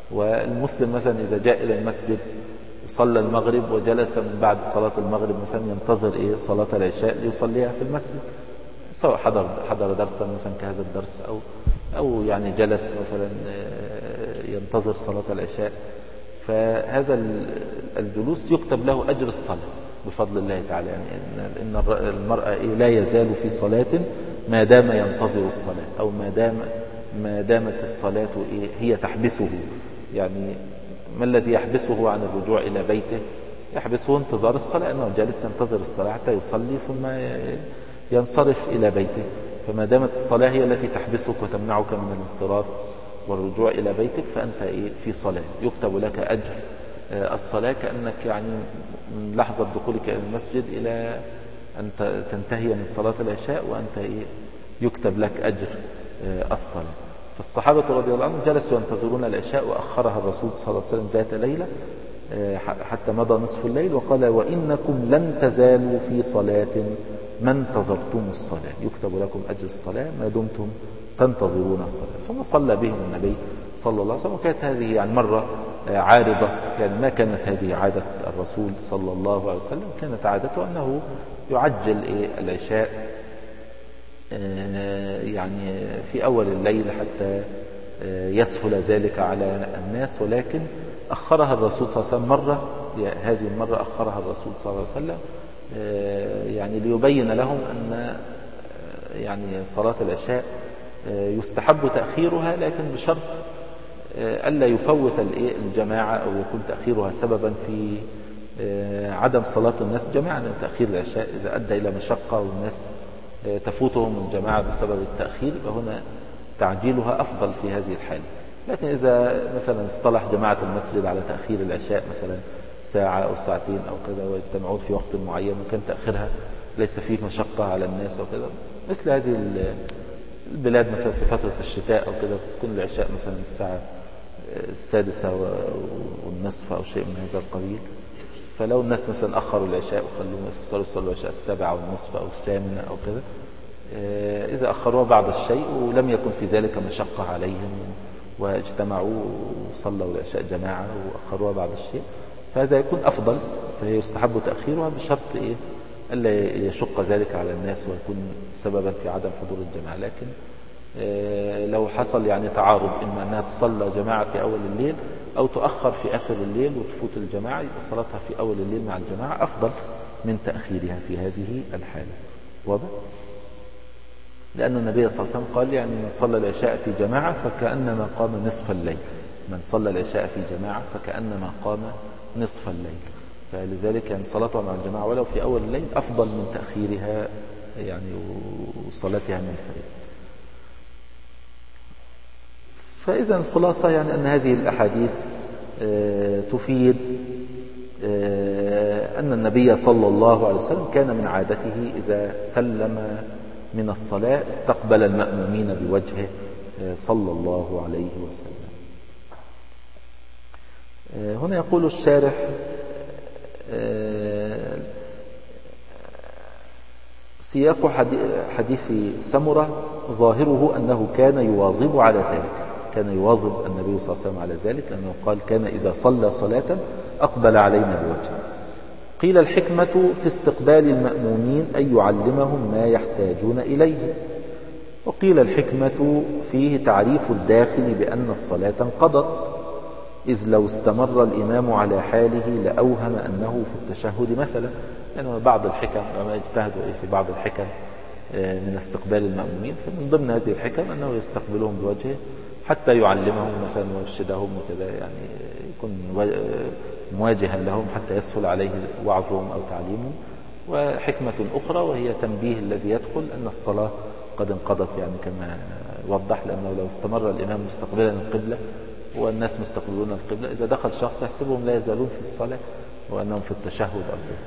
والمسلم مثلا إذا جاء إلى المسجد وصلى المغرب وجلس من بعد صلاة المغرب مثلا ينتظر صلاة العشاء ليصليها في المسجد، سواء حضر درسا مثلا كهذا الدرس أو يعني جلس مثلا ينتظر صلاة العشاء، فهذا الجلوس يكتب له أجر الصلاة بفضل الله تعالى. يعني إن المرأة لا يزال في صلاة ما دام ينتظر الصلاة، أو ما دامت الصلاة هي تحبسه. يعني ما الذي يحبسه عن الرجوع إلى بيته؟ يحبسه انتظار الصلاة، أنه جالس ينتظر الصلاة حتى يصلي ثم ينصرف إلى بيته. فما دامت الصلاة هي التي تحبسك وتمنعك من الانصراف والرجوع إلى بيتك، فأنت في صلاة، يكتب لك أجر الصلاة، كأنك يعني من لحظة دخولك إلى المسجد إلى أن تنتهي من صلاة العشاء وأنت يكتب لك أجر الصلاة. فالصحابة رضي الله عنهم جلسوا ينتظرون العشاء، وأخرها الرسول صلى الله عليه وسلم ذات ليلة حتى مضى نصف الليل، وقال: وإنكم لن تزالوا في صلاة ما انتظرتم الصلاة، يكتب لكم أجر الصلاة ما دمتم تنتظرون الصلاة. ثم صلى بهم النبي صلى الله عليه وسلم، وكانت هذه يعني مرة عارضة، يعني ما كانت هذه عادة الرسول صلى الله عليه وسلم، كانت عادته أنه يعجل العشاء يعني في أول الليل حتى يسهل ذلك على الناس، ولكن أخرها الرسول صلى الله عليه وسلم مرة، هذه المرة أخرها الرسول صلى الله عليه وسلم يعني ليبين لهم أن يعني صلاة العشاء يستحب تأخيرها، لكن بشرط ألا يفوت الجماعة أو يكون تأخيرها سببا في عدم صلاة الناس جماعة. لأن تأخير العشاء إذا أدى إلى مشقة والناس تفوتهم الجماعة بسبب التأخير، فهنا تعجيلها أفضل في هذه الحالة. لكن إذا مثلا اصطلح جماعة المسجد على تأخير العشاء مثلا ساعة أو ساعتين أو كذا، ويجتمعون في وقت معين وكان تأخيرها ليس فيه مشقة على الناس أو كذا، مثل هذه البلاد مثلا في فترة الشتاء أو كذا تكون العشاء مثلا الساعة 6:30 أو شيء من هذا القبيل، فلو الناس مثلا أخروا العشاء وخلوهم يصلوا العشاء 7:30 أو 8 أو كذا، إذا أخروها بعض الشيء ولم يكن في ذلك مشقة عليهم واجتمعوا وصلوا العشاء جماعة وأخروها بعض الشيء، فهذا يكون أفضل، فيستحب تأخيرها بشرط ألا يشق ذلك على الناس ويكون سببا في عدم حضور الجماعة. لكن لو حصل يعني تعارض، إما أنها تصلى جماعة في أول الليل أو تؤخر في آخر الليل وتفوت الجماعة، يبقى صلاتها في أول الليل مع الجماعة أفضل من تأخيرها في هذه الحالة. واضح؟ لأن النبي صلى الله عليه وسلم قال يعني من صلى العشاء في جماعة فكأنما قام نصف الليل، من صلى العشاء في جماعة فكأنما قام نصف الليل، فلذلك يعني صلاتها مع الجماعة ولو في أول الليل أفضل من تأخيرها يعني وصلاتها من فريق. فإذا الخلاصة يعني أن هذه الأحاديث تفيد أن النبي صلى الله عليه وسلم كان من عادته إذا سلم من الصلاة استقبل المأمومين بوجهه صلى الله عليه وسلم. هنا يقول الشارح: سياق حديث سمرة ظاهره أنه كان يواظب على ذلك، كان يواظب النبي صلى الله عليه وسلم على ذلك، لأنه قال كان إذا صلى صلاة أقبل علينا بوجهه. قيل: الحكمة في استقبال المأمومين أن يعلمهم ما يحتاجون إليه. وقيل: الحكمة فيه تعريف الداخل بأن الصلاة انقضت، إذ لو استمر الإمام على حاله لأوهم أنه في التشهد مثلا. يعني بعض الحكم لما يجتهدوا في بعض الحكم من استقبال المأمومين، فمن ضمن هذه الحكم أنه يستقبلهم بوجهه حتى يعلمهم مثلا ويرشدهم وكذا، يعني يكون مواجها لهم حتى يسهل عليه وعظهم أو تعليمهم. وحكمة أخرى وهي تنبيه الذي يدخل أن الصلاة قد انقضت، يعني كما وضح، لأنه لو استمر الإمام مستقبلا القبلة والناس مستقبلون القبلة، إذا دخل شخص يحسبهم لا يزالون في الصلاة وأنهم في التشهد أبدا.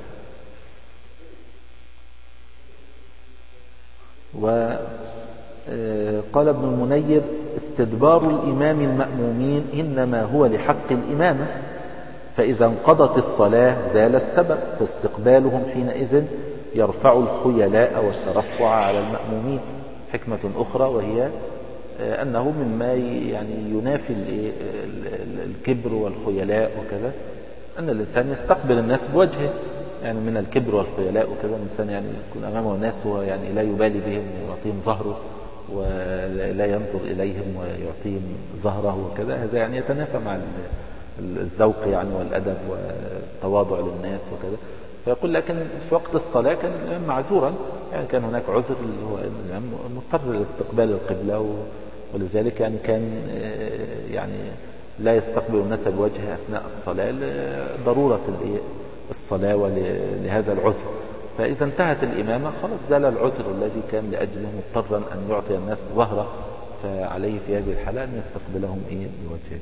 وقال ابن المنير: استدبار الإمام المأمومين إنما هو لحق الإمامة، فإذا انقضت الصلاة زال السبب، فاستقبالهم حينئذ يرفع الخيلاء والترفع على المأمومين. حكمة أخرى وهي أنه مما يعني ينافي الكبر والخيلاء وكذا، أن الإنسان يستقبل الناس بوجهه، يعني من الكبر والخيلاء وكذا الإنسان يعني يكون أمامه الناس ويعني لا يبالي بهم ويعطيهم ظهره ولا ينظر إليهم ويعطيهم ظهره وكذا، هذا يعني يتنافى مع الذوق يعني والأدب والتواضع للناس وكذا. فيقول لكن في وقت الصلاة كان الإمام معذورا، يعني كان هناك عذر اللي هو الإمام مضطر لاستقبال القبلة، ولذلك يعني كان يعني لا يستقبل الناس بوجهه أثناء الصلاة لضرورة الصلاة ولهذا العذر. فإذا انتهت الإمامة خلاص زال العذر الذي كان لأجله مضطرا أن يعطي الناس ظهره، فعليه في هذه الحالة أن يستقبلهم بوجهه.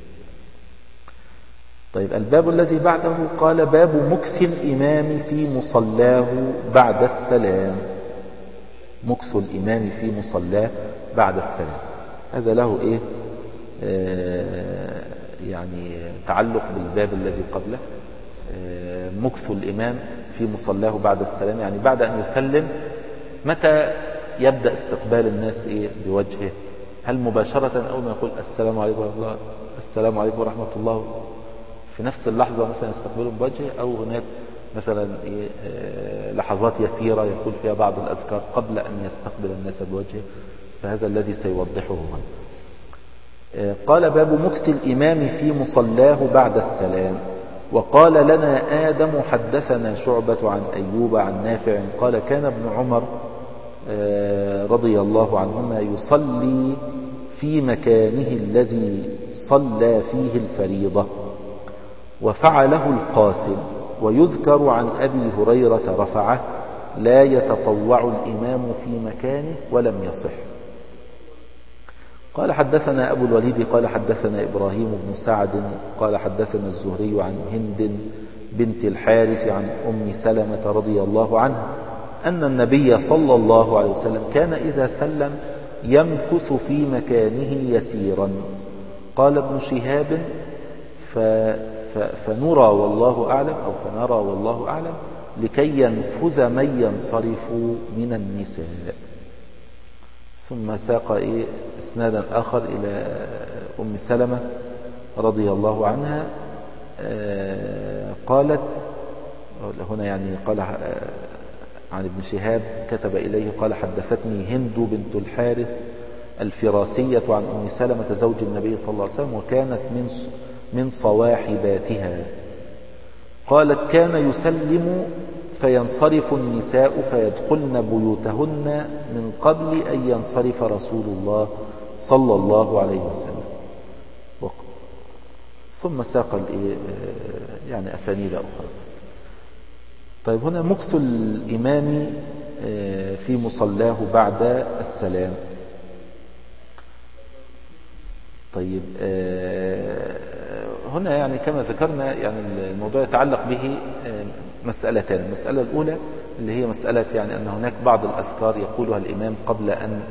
طيب الباب الذي بعده قال باب مكث الإمام في مصلاه بعد السلام. مكث الإمام في مصلاه بعد السلام، هذا له يعني تعلق بالباب الذي قبله. مكث الإمام في مصلاه بعد السلام، يعني بعد أن يسلم متى يبدأ استقبال الناس بوجهه؟ هل مباشرة أول ما يقول السلام عليكم ورحمة الله، السلام عليكم ورحمة الله، في نفس اللحظة مثلا يستقبلهم بوجهه، أو هناك مثلا لحظات يسيرة يقول فيها بعض الأذكار قبل أن يستقبل الناس بوجهه؟ فهذا الذي سيوضحه هنا. قال باب مكث الإمام في مصلاه بعد السلام. وقال لنا آدم حدثنا شعبة عن أيوب عن نافع قال كان ابن عمر رضي الله عنهما يصلي في مكانه الذي صلى فيه الفريضة، وفعله القاسم. ويذكر عن أبي هريرة رفعه: لا يتطوع الإمام في مكانه، ولم يصح. قال حدثنا أبو الوليد قال حدثنا إبراهيم بن سعد قال حدثنا الزهري عن هند بنت الحارث عن أم سلمة رضي الله عنها أن النبي صلى الله عليه وسلم كان إذا سلم يمكث في مكانه يسيرا. قال ابن شهاب فنرى والله أعلم، أو فنرى والله أعلم، لكي ينفذ من ينصرف من النساء. ثم ساق إسنادا آخر إلى أم سلمة رضي الله عنها قالت هنا، يعني قال عن ابن شهاب كتب إليه قال حدثتني هند بنت الحارث الفراسية عن أم سلمة زوج النبي صلى الله عليه وسلم، وكانت من صواحباتها. قالت كان يسلم فينصرف النساء فيدخلن بيوتهن من قبل أن ينصرف رسول الله صلى الله عليه وسلم. ثم ساق يعني أسانيد أخرى. طيب هنا مكث الإمام في مصلاه بعد السلام. طيب هنا يعني كما ذكرنا يعني الموضوع يتعلق به مسألتان. المسألة الأولى اللي هي مسألة يعني أن هناك بعض الأذكار يقولها الإمام قبل أن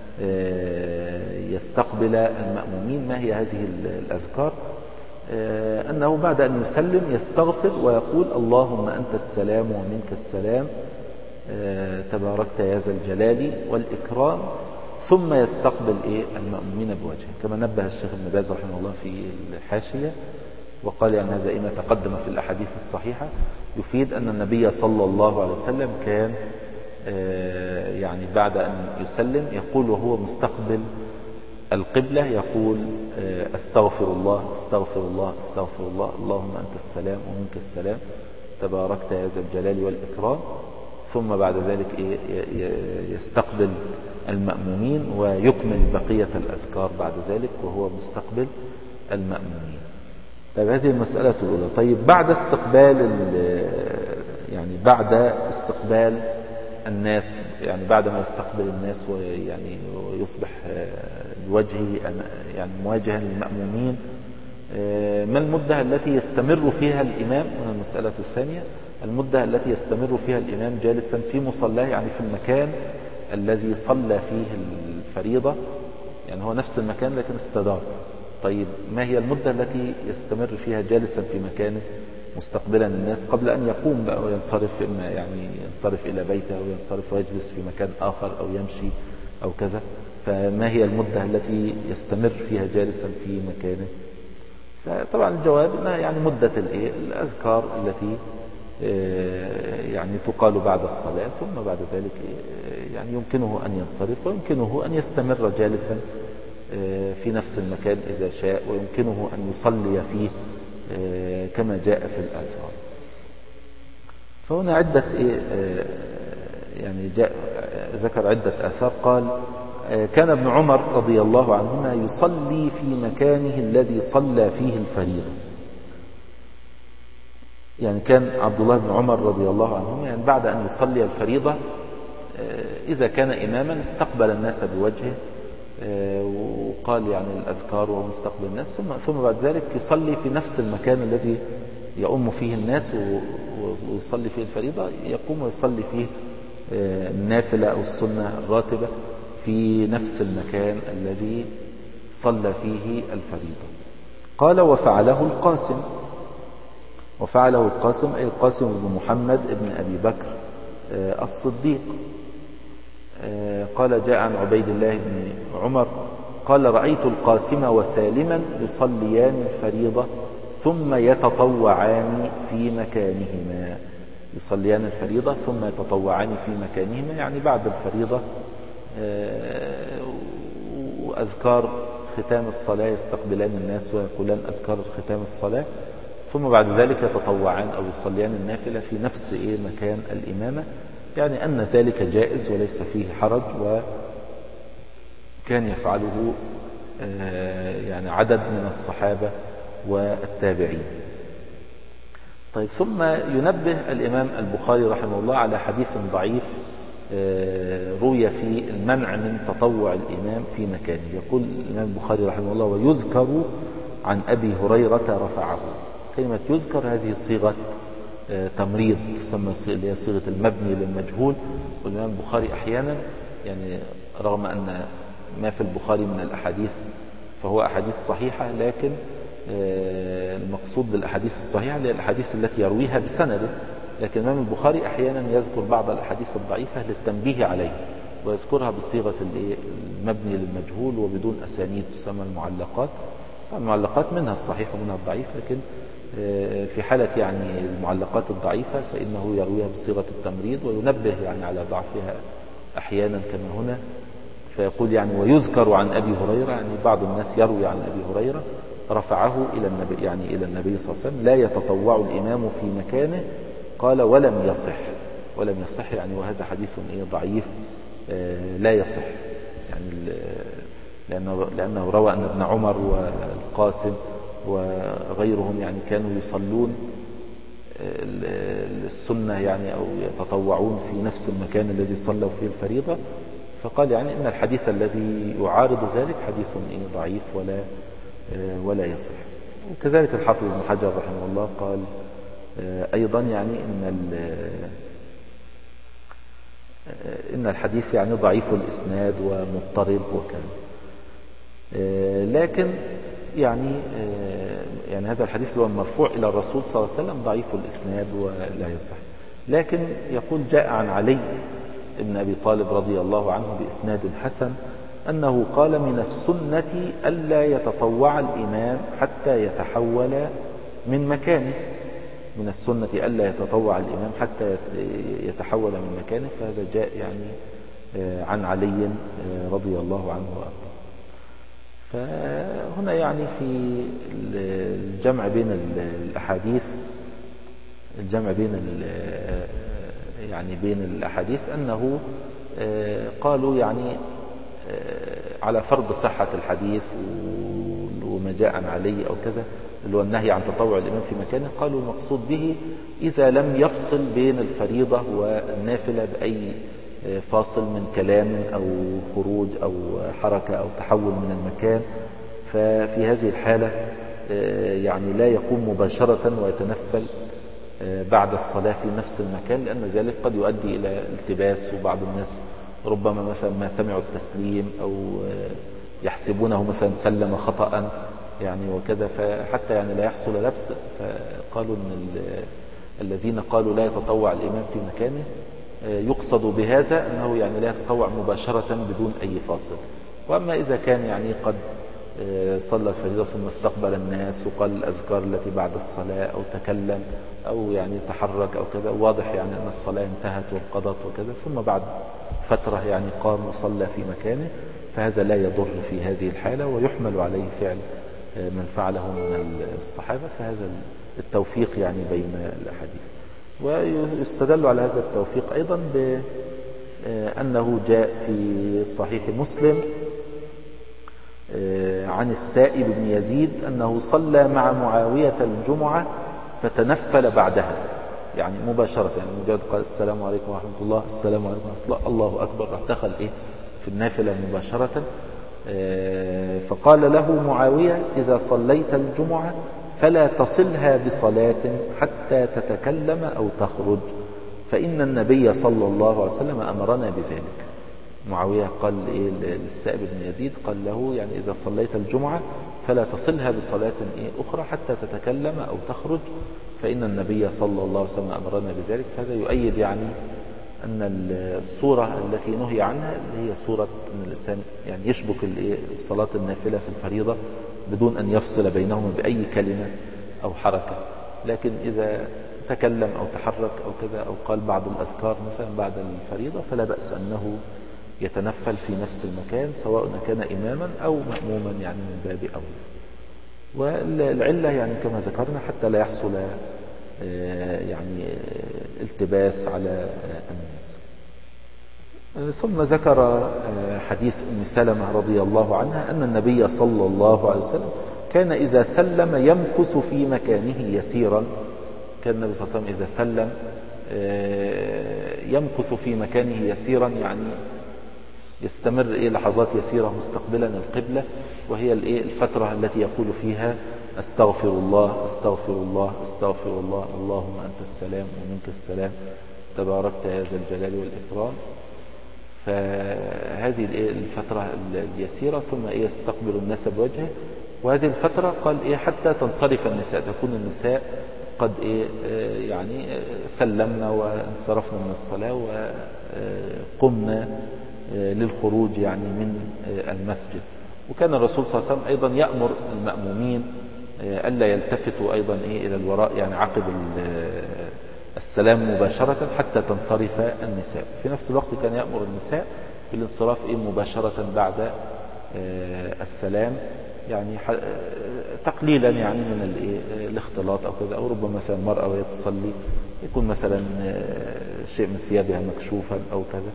يستقبل المأمومين. ما هي هذه الأذكار؟ أنه بعد أن يسلم يستغفر ويقول اللهم أنت السلام ومنك السلام تباركت يا ذا الجلال والإكرام، ثم يستقبل المأمومين بوجهه، كما نبه الشيخ ابن باز رحمه الله في الحاشية، وقال أن هذا إما تقدم في الأحاديث الصحيحة يفيد أن النبي صلى الله عليه وسلم كان يعني بعد أن يسلم يقول وهو مستقبل القبلة، يقول أستغفر الله أستغفر الله أستغفر الله، اللهم أنت السلام ومنك السلام تباركت يا ذا الجلال والإكرام. ثم بعد ذلك يستقبل المأمومين ويكمل بقية الأذكار بعد ذلك وهو مستقبل المأمومين. طيب هذه المسألة الأولى. طيب بعد استقبال يعني بعد استقبال الناس، يعني بعد ما يستقبل الناس ويعني ويصبح بوجهه يعني مواجها للمأمومين، ما المدة التي يستمر فيها الإمام؟ من المسألة الثانية المدة التي يستمر فيها الإمام جالسا في مصلاه، يعني في المكان الذي صلى فيه الفريضة، يعني هو نفس المكان لكن استدار. طيب ما هي المدة التي يستمر فيها جالسا في مكانه مستقبلا الناس قبل أن يقوم بقى وينصرف، إما يعني ينصرف إلى بيته أو ينصرف ويجلس في مكان آخر أو يمشي أو كذا؟ فما هي المدة التي يستمر فيها جالسا في مكانه؟ فطبعا الجواب أنها يعني مدة الأذكار التي يعني تقال بعد الصلاة، ثم بعد ذلك يعني يمكنه أن ينصرف، ويمكنه أن يستمر جالسا في نفس المكان إذا شاء، ويمكنه أن يصلي فيه كما جاء في الآثار. فهنا عدة يعني ذكر عدة آثار. قال كان ابن عمر رضي الله عنهما يصلي في مكانه الذي صلى فيه الفريضة. يعني كان عبد الله بن عمر رضي الله عنهما يعني بعد أن يصلي الفريضة إذا كان إماما استقبل الناس بوجهه وقال يعني الأذكار وهو مستقبل الناس، ثم بعد ذلك يصلي في نفس المكان الذي يؤم فيه الناس ويصلي فيه الفريضة، يقوم ويصلي فيه النافلة أو السنة الراتبة في نفس المكان الذي صلى فيه الفريضة. قال وفعله القاسم أي القاسم بن محمد بن أبي بكر الصديق. قال جاء عن عبيد الله بن عمر قال رأيت القاسم وسالما يصليان الفريضة ثم يتطوعان في مكانهما. يصليان الفريضة ثم يتطوعان في مكانهما، يعني بعد الفريضة وأذكار ختام الصلاة يستقبلان الناس ويقولان أذكار ختام الصلاة، ثم بعد ذلك يتطوعان أو يصليان النافلة في نفس مكان الإمامة، يعني أن ذلك جائز وليس فيه حرج، وكان يفعله يعني عدد من الصحابة والتابعين. طيب، ثم ينبه الإمام البخاري رحمه الله على حديث ضعيف روي في المنع من تطوع الإمام في مكانه. يقول الإمام البخاري رحمه الله ويذكر عن أبي هريرة رفعه. كلمة يذكر هذه صيغة تمريض، تسمى صيغة المبني للمجهول. والإمام البخاري أحيانا يعني رغم أن ما في البخاري من الأحاديث فهو أحاديث صحيحة، لكن المقصود بالأحاديث الصحيحة هي الأحاديث التي يرويها بسنده، لكن الإمام البخاري أحيانا يذكر بعض الأحاديث الضعيفة للتنبيه عليه، ويذكرها بصيغة المبني للمجهول وبدون أسانيد، تسمى المعلقات. المعلقات منها الصحيح ومنها الضعيف، لكن في حالة يعني المعلقات الضعيفة فإنه يرويها بصيغة التمريض وينبه يعني على ضعفها أحيانا كما هنا. فيقول يعني ويذكر عن أبي هريرة، يعني بعض الناس يروي عن أبي هريرة رفعه إلى النبي، يعني إلى النبي صلى الله عليه وسلم: لا يتطوع الإمام في مكانه. قال ولم يصح يعني وهذا حديث ضعيف لا يصح، يعني لأنه روى أن ابن عمر والقاسم وغيرهم يعني كانوا يصلون السنة يعني أو يتطوعون في نفس المكان الذي صلوا فيه الفريضة. فقال يعني إن الحديث الذي يعارض ذلك حديث ضعيف ولا يصح. وكذلك الحافظ ابن حجر رحمه الله قال أيضا يعني إن الحديث يعني ضعيف الإسناد ومضطرب وكذا، لكن يعني هذا الحديث اللي هو المرفوع إلى الرسول صلى الله عليه وسلم ضعيف الإسناد ولا يصح. لكن يقول جاء عن علي ابن أبي طالب رضي الله عنه بإسناد حسن أنه قال: من السنة ألا يتطوع الإمام حتى يتحول من مكانه. من السنة ألا يتطوع الإمام حتى يتحول من مكانه. فهذا جاء يعني عن علي رضي الله عنه وأرضاه. فهنا يعني في الجمع بين الأحاديث، بين الأحاديث أنه قالوا يعني على فرض صحة الحديث وما جاء عن علي أو كذا، اللي هو النهي عن تطوع الإمام في مكانه، قالوا المقصود به إذا لم يفصل بين الفريضة والنافلة بأي فاصل من كلام أو خروج أو حركة أو تحول من المكان، ففي هذه الحالة يعني لا يقوم مباشرة ويتنفل بعد الصلاة في نفس المكان، لأن ذلك قد يؤدي إلى التباس، وبعض الناس ربما مثلا ما سمعوا التسليم أو يحسبونه مثلا سلم خطأ يعني وكذا، فحتى يعني لا يحصل لبس. فقالوا إن الذين قالوا لا يتطوع الإمام في مكانه يقصد بهذا أنه يعني لا يتطوع مباشرة بدون أي فاصل، وأما إذا كان يعني قد صلى الفريضة ثم استقبل الناس وقال الأذكار التي بعد الصلاة أو تكلم أو يعني تحرك أو كذا، واضح يعني أن الصلاة انتهت وانقضت وكذا، ثم بعد فترة يعني قام وصلى في مكانه، فهذا لا يضر في هذه الحالة، ويحمل عليه فعل من فعله من الصحابة. فهذا التوفيق يعني بين الأحاديث. ويستدل على هذا التوفيق أيضا بأنه جاء في صحيح مسلم عن السائب بن يزيد أنه صلى مع معاوية الجمعة فتنفل بعدها، يعني مباشرة، يعني مجرد قال السلام عليكم ورحمة الله، السلام عليكم ورحمة الله، الله أكبر، راح دخل في النافلة مباشرة. فقال له معاوية: إذا صليت الجمعة فلا تصلها بصلاة حتى تتكلم أو تخرج، فإن النبي صلى الله عليه وسلم أمرنا بذلك. معاوية قال للسائب بن يزيد، قال له يعني إذا صليت الجمعة فلا تصلها بصلاة أخرى حتى تتكلم أو تخرج، فإن النبي صلى الله عليه وسلم أمرنا بذلك. فهذا يؤيد يعني أن الصورة التي نهي عنها اللي هي صورة أن الإنسان يعني يشبك الصلاة النافلة في الفريضة بدون أن يفصل بينهما بأي كلمة أو حركة. لكن إذا تكلم أو تحرك أو كذا أو قال بعض الأذكار مثلا بعد الفريضة فلا بأس أنه يتنفل في نفس المكان، سواء كان إماما أو مأموما، يعني من باب أولى. والعلة يعني كما ذكرنا حتى لا يحصل يعني التباس على الناس. ثم ذكر حديث أم سلمة رضي الله عنها أن النبي صلى الله عليه وسلم كان إذا سلم يمكث في مكانه يسيرا. كان النبي صلى الله عليه وسلم إذا سلم يمكث في مكانه يسيرا، يعني يستمر لحظات يسيرة مستقبلا القبلة، وهي الفترة التي يقول فيها أستغفر الله أستغفر الله أستغفر الله، اللهم أنت السلام ومنك السلام، تباركت يا ذا الجلال والإكرام. فهذه الفترة اليسيرة ثم يستقبل الناس بوجهه. وهذه الفترة قال حتى تنصرف النساء، تكون النساء قد يعني سلمنا وانصرفنا من الصلاة وقمنا للخروج يعني من المسجد. وكان الرسول صلى الله عليه وسلم أيضا يأمر المأمومين ألا يلتفتوا أيضا إلى الوراء، يعني عقب السلام مباشرة حتى تنصرف النساء. في نفس الوقت كان يأمر النساء بالانصراف مباشرة بعد السلام، يعني تقليلا يعني من الاختلاط أو كذا، أو ربما مثلا المرأة وهي تصلي يكون مثلا شيء من ثيابها مكشوفا أو كذا.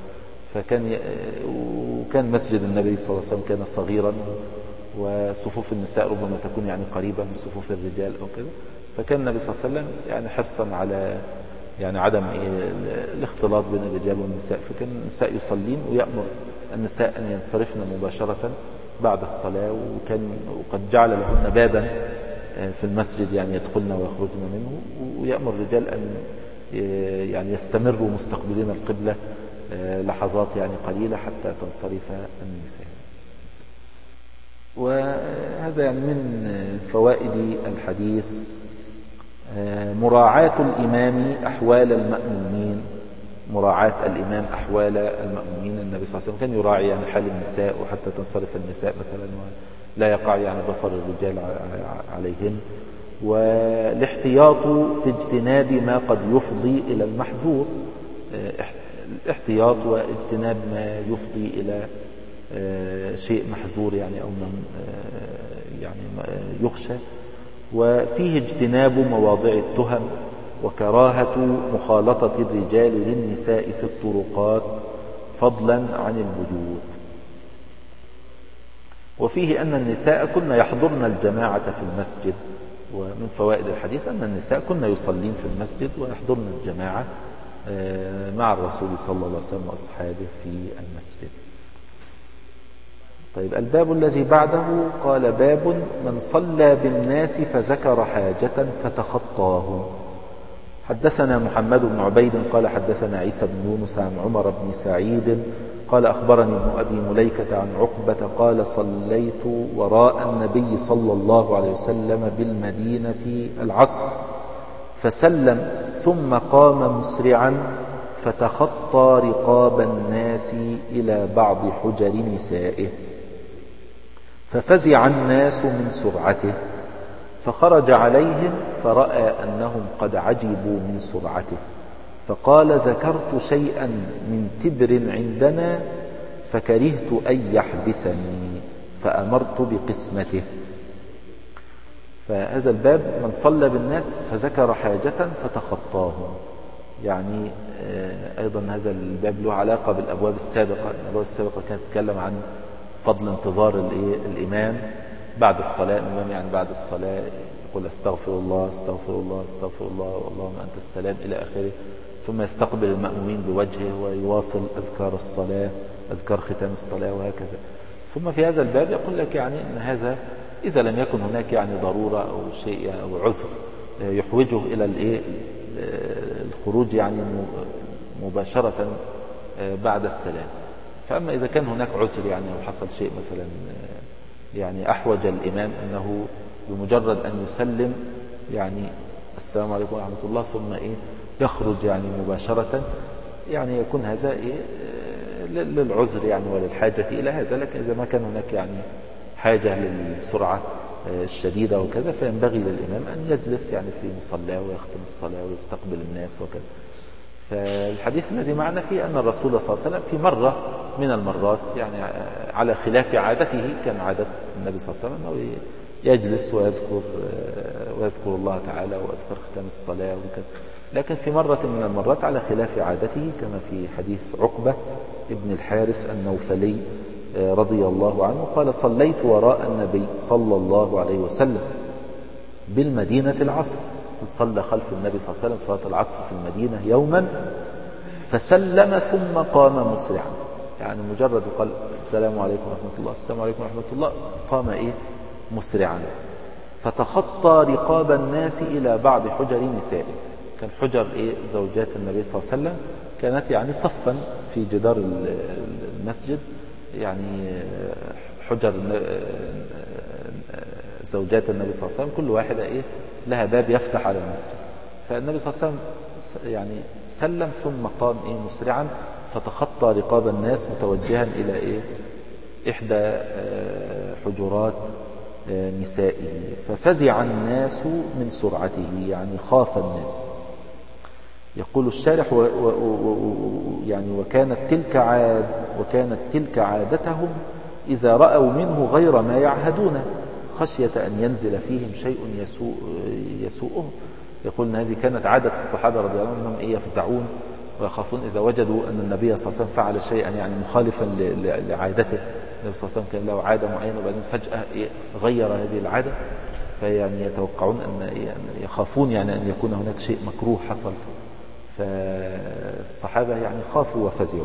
وكان مسجد النبي صلى الله عليه وسلم كان صغيرا، وصفوف النساء ربما تكون يعني قريبة من صفوف الرجال أو كذا. فكان النبي صلى الله عليه وسلم يعني حرصا على يعني عدم الاختلاط بين الرجال والنساء، فكان النساء يصلين ويأمر النساء أن ينصرفن مباشرة بعد الصلاة، وقد جعل لهن بابا في المسجد يعني يدخلن ويخرجن منه، ويأمر الرجال أن يعني يستمروا مستقبلين القبلة لحظات يعني قليلة حتى تنصرف النساء. وهذا يعني من فوائد الحديث مراعاة الإمام أحوال المأمومين، مراعاة الإمام أحوال المأمومين. النبي صلى الله عليه وسلم كان يراعي يعني حال النساء وحتى تنصرف النساء مثلا ولا يقع يعني بصر الرجال عليهن، والاحتياط في اجتناب ما قد يفضي إلى المحظور، الاحتياط واجتناب ما يفضي إلى شيء محظور يعني أو من يعني يخشى. وفيه اجتناب مواضع التهم وكراهة مخالطة الرجال للنساء في الطرقات فضلا عن البيوت. وفيه أن النساء كن يحضرن الجماعة في المسجد. ومن فوائد الحديث أن النساء كن يصلين في المسجد ويحضرن الجماعة مع الرسول صلى الله عليه وسلم وأصحابه في المسجد. طيب، الباب الذي بعده قال: باب من صلى بالناس فذكر حاجة فتخطاهم. حدثنا محمد بن عبيد قال حدثنا عيسى بن يونس عن عمر بن سعيد قال أخبرني ابن أبي مليكة عن عقبة قال: صليت وراء النبي صلى الله عليه وسلم بالمدينة العصر فسلم ثم قام مسرعا فتخطى رقاب الناس إلى بعض حجر نسائه. ففزع الناس من سرعته، فخرج عليهم فرأى أنهم قد عجبوا من سرعته، فقال: ذكرت شيئا من تبر عندنا فكرهت أن يحبسني فأمرت بقسمته. فهذا الباب من صلى بالناس فذكر حاجة فتخطاهم. يعني أيضا هذا الباب له علاقة بالأبواب السابقة. الأبواب السابقة كانت تتكلم عن فضل انتظار الإمام بعد الصلاة. الإمام يعني بعد الصلاة يقول: استغفر الله استغفر الله استغفر الله اللهم أنت السلام إلى آخره، ثم يستقبل المأمومين بوجهه ويواصل أذكار الصلاة، أذكار ختام الصلاة وهكذا. ثم في هذا الباب يقول لك يعني أن هذا إذا لم يكن هناك يعني ضرورة أو شيء أو عذر يحوجه إلى الخروج يعني مباشرة بعد السلام. فأما إذا كان هناك عذر يعني أو حصل شيء مثلا يعني أحوج الإمام أنه بمجرد أن يسلم يعني السلام عليكم ورحمة الله ثم يخرج يعني مباشرة، يعني يكون هذا للعذر يعني وللحاجة إلى هذا. لكن إذا ما كان هناك يعني حاجة للسرعة الشديدة وكذا فينبغي للإمام أن يجلس يعني في مصلاه ويختم الصلاة ويستقبل الناس وكذا. فالحديث الذي معنا فيه أن الرسول صلى الله عليه وسلم في مرة من المرات يعني على خلاف عادته، كان عادة النبي صلى الله عليه وسلم أنه يجلس ويذكر الله تعالى ويذكر ختام الصلاة وكذا. لكن في مرة من المرات على خلاف عادته كما في حديث عقبة ابن الحارث النوفلي رضي الله عنه قال: صليت وراء النبي صلى الله عليه وسلم بالمدينة العصر. صلى خلف النبي صلى الله عليه وسلم صلاة العصر في المدينة يوما فسلم ثم قام مسرعا. يعني مجرد قال السلام عليكم ورحمة الله السلام عليكم ورحمة الله قام مسرعا، فتخطى رقاب الناس إلى بعض حجر نسائه. كان حجر زوجات النبي صلى الله عليه وسلم كانت يعني صفا في جدار المسجد، يعني حجر زوجات النبي صلى الله عليه وسلم كل واحدة لها باب يفتح على المسجد. فالنبي صلى الله عليه وسلم يعني سلم ثم قام مسرعا فتخطى رقاب الناس متوجها إلى إحدى حجرات نسائه، ففزع الناس من سرعته، يعني خاف الناس. يقول الشارح يعني وكانت تلك عادتهم إذا رأوا منه غير ما يعهدونه خشية أن ينزل فيهم شيء يسوءهم. يقول أن هذه كانت عادة الصحابة رضي الله عنهم يفزعون ويخافون إذا وجدوا أن النبي صلى الله عليه وسلم فعل شيئا يعني مخالفا لعادته. النبي صلى الله عليه وسلم كان له عادة معينة وبعدين فجأة غير هذه العادة، فيعني يتوقعون أن يخافون يعني أن يكون هناك شيء مكروه حصل. فالصحابة يعني خافوا وفزعوا.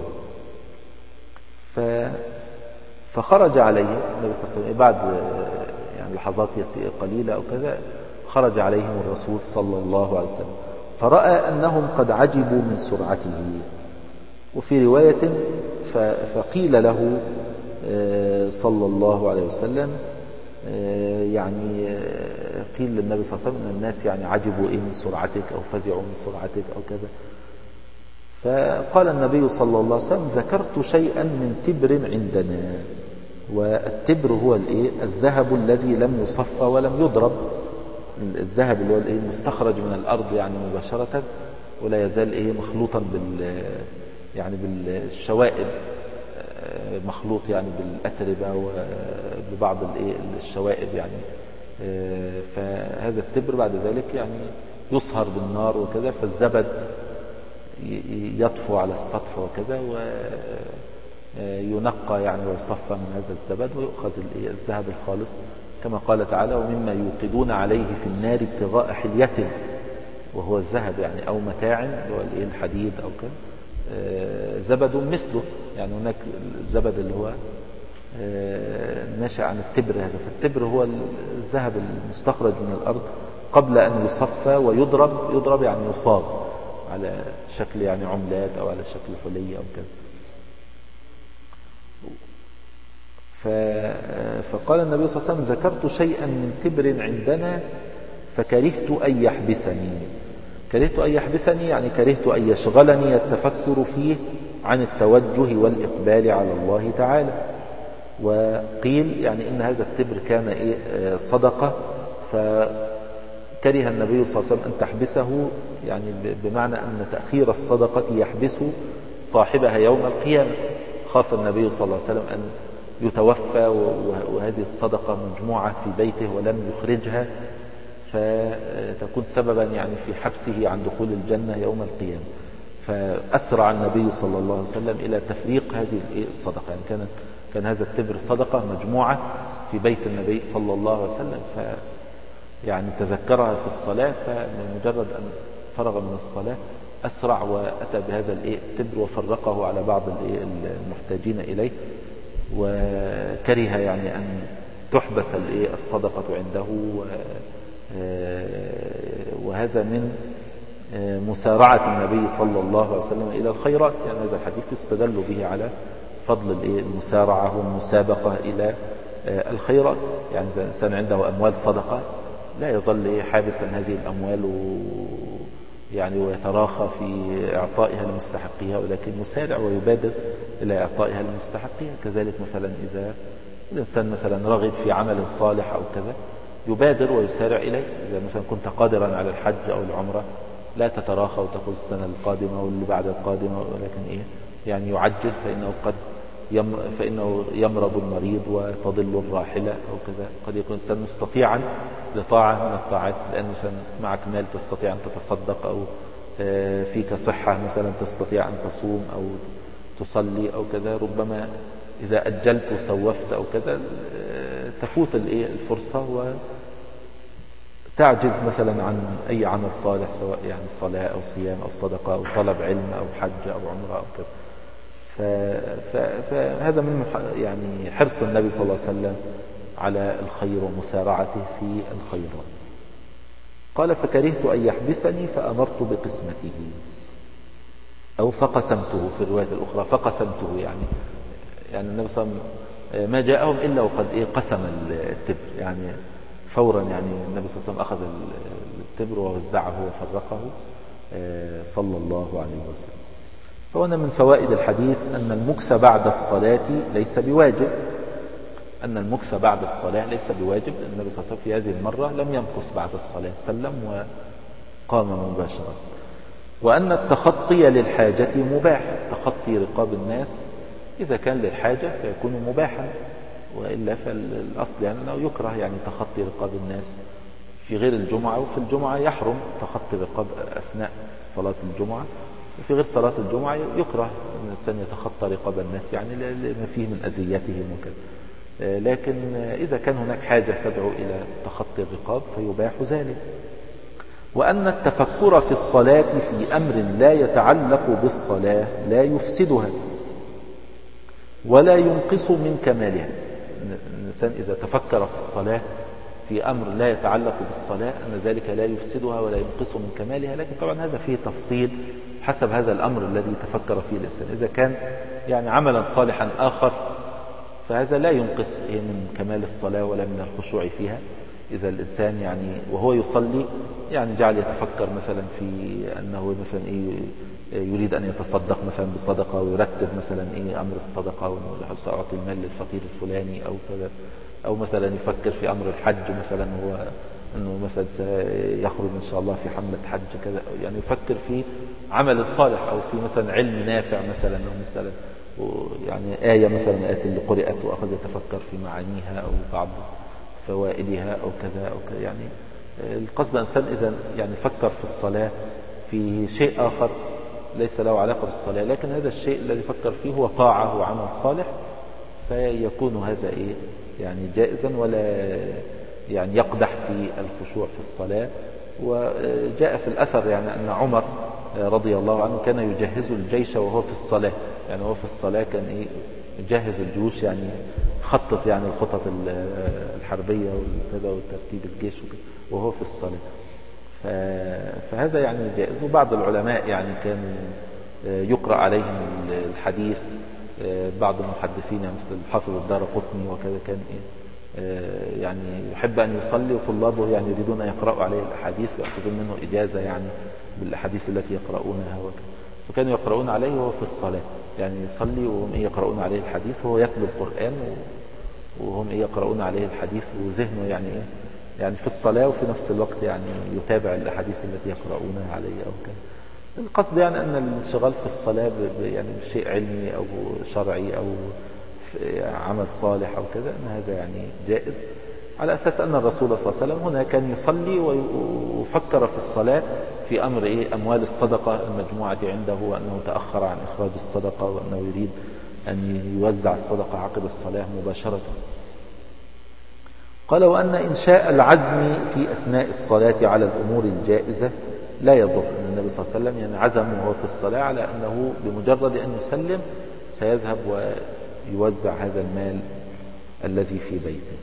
فخرج عليه النبي صلى الله عليه وسلم بعد يعني لحظات قليلة أو كذا، خرج عليهم الرسول صلى الله عليه وسلم فرأى أنهم قد عجبوا من سرعته. وفي رواية فقيل له صلى الله عليه وسلم يعني قيل للنبي صلى الله عليه وسلم أن الناس يعني عجبوا من سرعتك أو فزعوا من سرعتك أو كذا. فقال النبي صلى الله عليه وسلم: ذكرت شيئا من تبر عندنا. والتبر هو الذهب الذي لم يصفى ولم يضرب، الذهب اللي هو المستخرج من الأرض يعني مباشرة ولا يزال مخلوطا يعني بالشوائب، مخلوط يعني بالأتربة وببعض الشوائب يعني. فهذا التبر بعد ذلك يعني يصهر بالنار وكذا، فالزبد يطفو على السطح وكذا وينقى يعني ويصفى من هذا الزبد ويؤخذ الذهب الخالص كما قال تعالى: ومما يوقدون عليه في النار ابتغاء حلية، وهو الذهب يعني أو متاع اللي هو الحديد أو كذا، زبد مثله. يعني هناك الزبد اللي هو نشأ عن التبر هذا. فالتبر هو الذهب المستخرج من الأرض قبل أن يصفى ويضرب يعني يصاب على شكل يعني عملات أو على شكل حلي أو كذا. فقال النبي صلى الله عليه وسلم: ذكرت شيئا من تبر عندنا فكرهت أن يحبسني. كرهت أن يحبسني يعني كرهت أن يشغلني التفكر فيه عن التوجه والإقبال على الله تعالى. وقيل يعني إن هذا التبر كان صدقة، فكره النبي صلى الله عليه وسلم أن تحبسه، يعني بمعنى أن تأخير الصدقة يحبس صاحبها يوم القيامة. خاف النبي صلى الله عليه وسلم أن يتوفى وهذه الصدقة مجموعة في بيته ولم يخرجها، فتكون سببا يعني في حبسه عن دخول الجنة يوم القيامة. فأسرع النبي صلى الله عليه وسلم إلى تفريق هذه الصدقة، يعني كان هذا التبر صدقة مجموعة في بيت النبي صلى الله عليه وسلم، يعني تذكرها في الصلاة، فمجرد أن فرغ من الصلاة أسرع وأتى بهذا التبر وفرقه على بعض المحتاجين إليه، وكره يعني أن تحبس الصدقة عنده. وهذا من مسارعة النبي صلى الله عليه وسلم إلى الخيرات، يعني هذا الحديث يستدل به على فضل المسارعة والمسابقة إلى الخيرات. يعني إذا الإنسان عنده أموال صدقة لا يظل حابسا هذه الأموال يعني ويتراخى في إعطائها لمستحقيها، ولكن يسارع ويبادر إلى إعطائها لمستحقيها. كذلك مثلا إذا الإنسان مثلا رغب في عمل صالح أو كذا يبادر ويسارع إليه. إذا مثلا كنت قادرا على الحج أو العمرة لا تتراخى وتقول السنة القادمة واللي بعد القادمة، ولكن يعني يعجل، فإنه يمرض المريض وتضل الراحلة أو كذا. قد يكون الإنسان مستطيعا لطاعة من الطاعات، لأن مثلا معك مال تستطيع أن تتصدق، أو فيك صحة مثلا تستطيع أن تصوم أو تصلي أو كذا. ربما إذا أجلت وسوفت أو كذا تفوت الفرصة وتعجز مثلا عن أي عمل صالح، سواء يعني صلاة أو صيام أو صدقة أو طلب علم أو حج أو عمرة أو كذا. فهذا من يعني حرص النبي صلى الله عليه وسلم على الخير ومسارعته في الخيرات. قال فكرهت أن يحبسني فأمرت بقسمته، أو فقسمته في الرواية الأخرى فقسمته، يعني النبي صلى الله عليه وسلم ما جاءهم إلا وقد قسم التبر، يعني فورا يعني النبي صلى الله عليه وسلم أخذ التبر ووزعه وفرقه صلى الله عليه وسلم. فهنا من فوائد الحديث أن المكث بعد الصلاة ليس بواجب، أن المكث بعد الصلاة ليس بواجب. النبي صلى الله عليه وسلم في هذه المرة لم يمكث بعد الصلاة، سلم وقام مباشرة. وأن التخطي للحاجة مباح، تخطي رقاب الناس إذا كان للحاجة فيكون مباحا، وإلا فالأصل يعني أنه يكره يعني تخطي رقاب الناس في غير الجمعة، وفي الجمعة يحرم تخطي رقاب أثناء صلاة الجمعة، وفي غير صلاة الجمعة يكره أن الإنسان يتخطى رقاب الناس يعني لما فيه من أذيتهم وكذا. لكن إذا كان هناك حاجة تدعو إلى تخطي الرقاب فيباح ذلك. وأن التفكر في الصلاة في أمر لا يتعلق بالصلاة لا يفسدها ولا ينقص من كمالها. الإنسان إذا تفكر في الصلاة في أمر لا يتعلق بالصلاة أن ذلك لا يفسدها ولا ينقص من كمالها، لكن طبعا هذا فيه تفصيل حسب هذا الأمر الذي تفكر فيه الإنسان. إذا كان يعني عملا صالحا آخر فهذا لا ينقص من كمال الصلاة ولا من الخشوع فيها. إذا الإنسان يعني وهو يصلي يعني جعل يتفكر مثلا في أنه مثلا يريد أن يتصدق مثلا بصدقة، ويرتب مثلا أمر الصدقة وسأعطي المال للفقير الفلاني أو كذا، أو مثلا يفكر في أمر الحج مثلا، هو أنه مثلا سيخرج إن شاء الله في حملة حج كذا، يعني يفكر في عمل صالح أو في مثلا علم نافع مثلا، أو مثلا يعني آية مثلا آية اللي قرأت وأخذ يتفكر في معانيها أو بعض فوائدها أو كذا أو كذا. يعني القصد الإنسان إذا يعني فكر في الصلاة في شيء آخر ليس له علاقة بالصلاة، لكن هذا الشيء الذي فكر فيه هو طاعة وعمل صالح، فيكون هذا يعني جائزا ولا يعني يقدح في الخشوع في الصلاة. وجاء في الأثر يعني أن عمر رضي الله عنه كان يجهز الجيش وهو في الصلاة، يعني هو في الصلاة كان يجهز الجيوش، يعني خطط يعني الخطط الحربية وكذا وترتيب الجيش وهو في الصلاة. فهذا يعني جائز. وبعض العلماء يعني كان يقرأ عليهم الحديث، بعض المحدثين يعني مثل الحافظ الدارقطني وكذا كان يعني يحب أن يصلي وطلابه يعني يريدون أن يقرأوا عليه الأحاديث ويأخذون منه إجازة يعني بالأحاديث التي يقرؤونها وكذا، فكانوا يقرؤون عليه وهو في الصلاة، يعني يصلي وهم يقرؤون عليه الحديث وهو يتلو القرآن وهم يقرؤون عليه الحديث وذهنه يعني يعني في الصلاة وفي نفس الوقت يعني يتابع الأحاديث التي يقرؤونها عليه أو كده. القصد يعني أن الانشغال في الصلاة يعني بشيء علمي أو شرعي أو عمل صالح أو كده، أن هذا يعني جائز، على أساس أن الرسول صلى الله عليه وسلم هنا كان يصلي وفكر في الصلاة في أمر أموال الصدقة المجموعة عنده، وأنه تأخر عن إخراج الصدقة، وأنه يريد أن يوزع الصدقة عقب الصلاة مباشرة. قال: وأن إنشاء العزم في أثناء الصلاة على الأمور الجائزة لا يضر. النبي صلى الله عليه وسلم يعني عزم وهو في الصلاة على أنه بمجرد أن يسلم سيذهب ويوزع هذا المال الذي في بيته.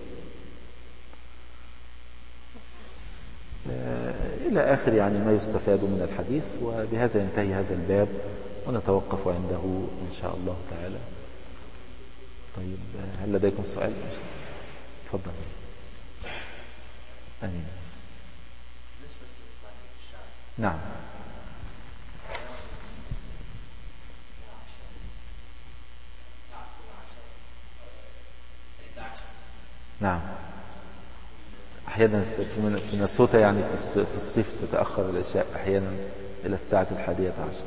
إلى آخر يعني ما يستفاد من الحديث. وبهذا ينتهي هذا الباب ونتوقف عنده إن شاء الله تعالى. طيب، هل لديكم سؤال؟ تفضل. آمين. نعم. نعم. أحيانا في نسوتا يعني في الصيف تتأخر العشاء أحيانا إلى الساعة 11:00.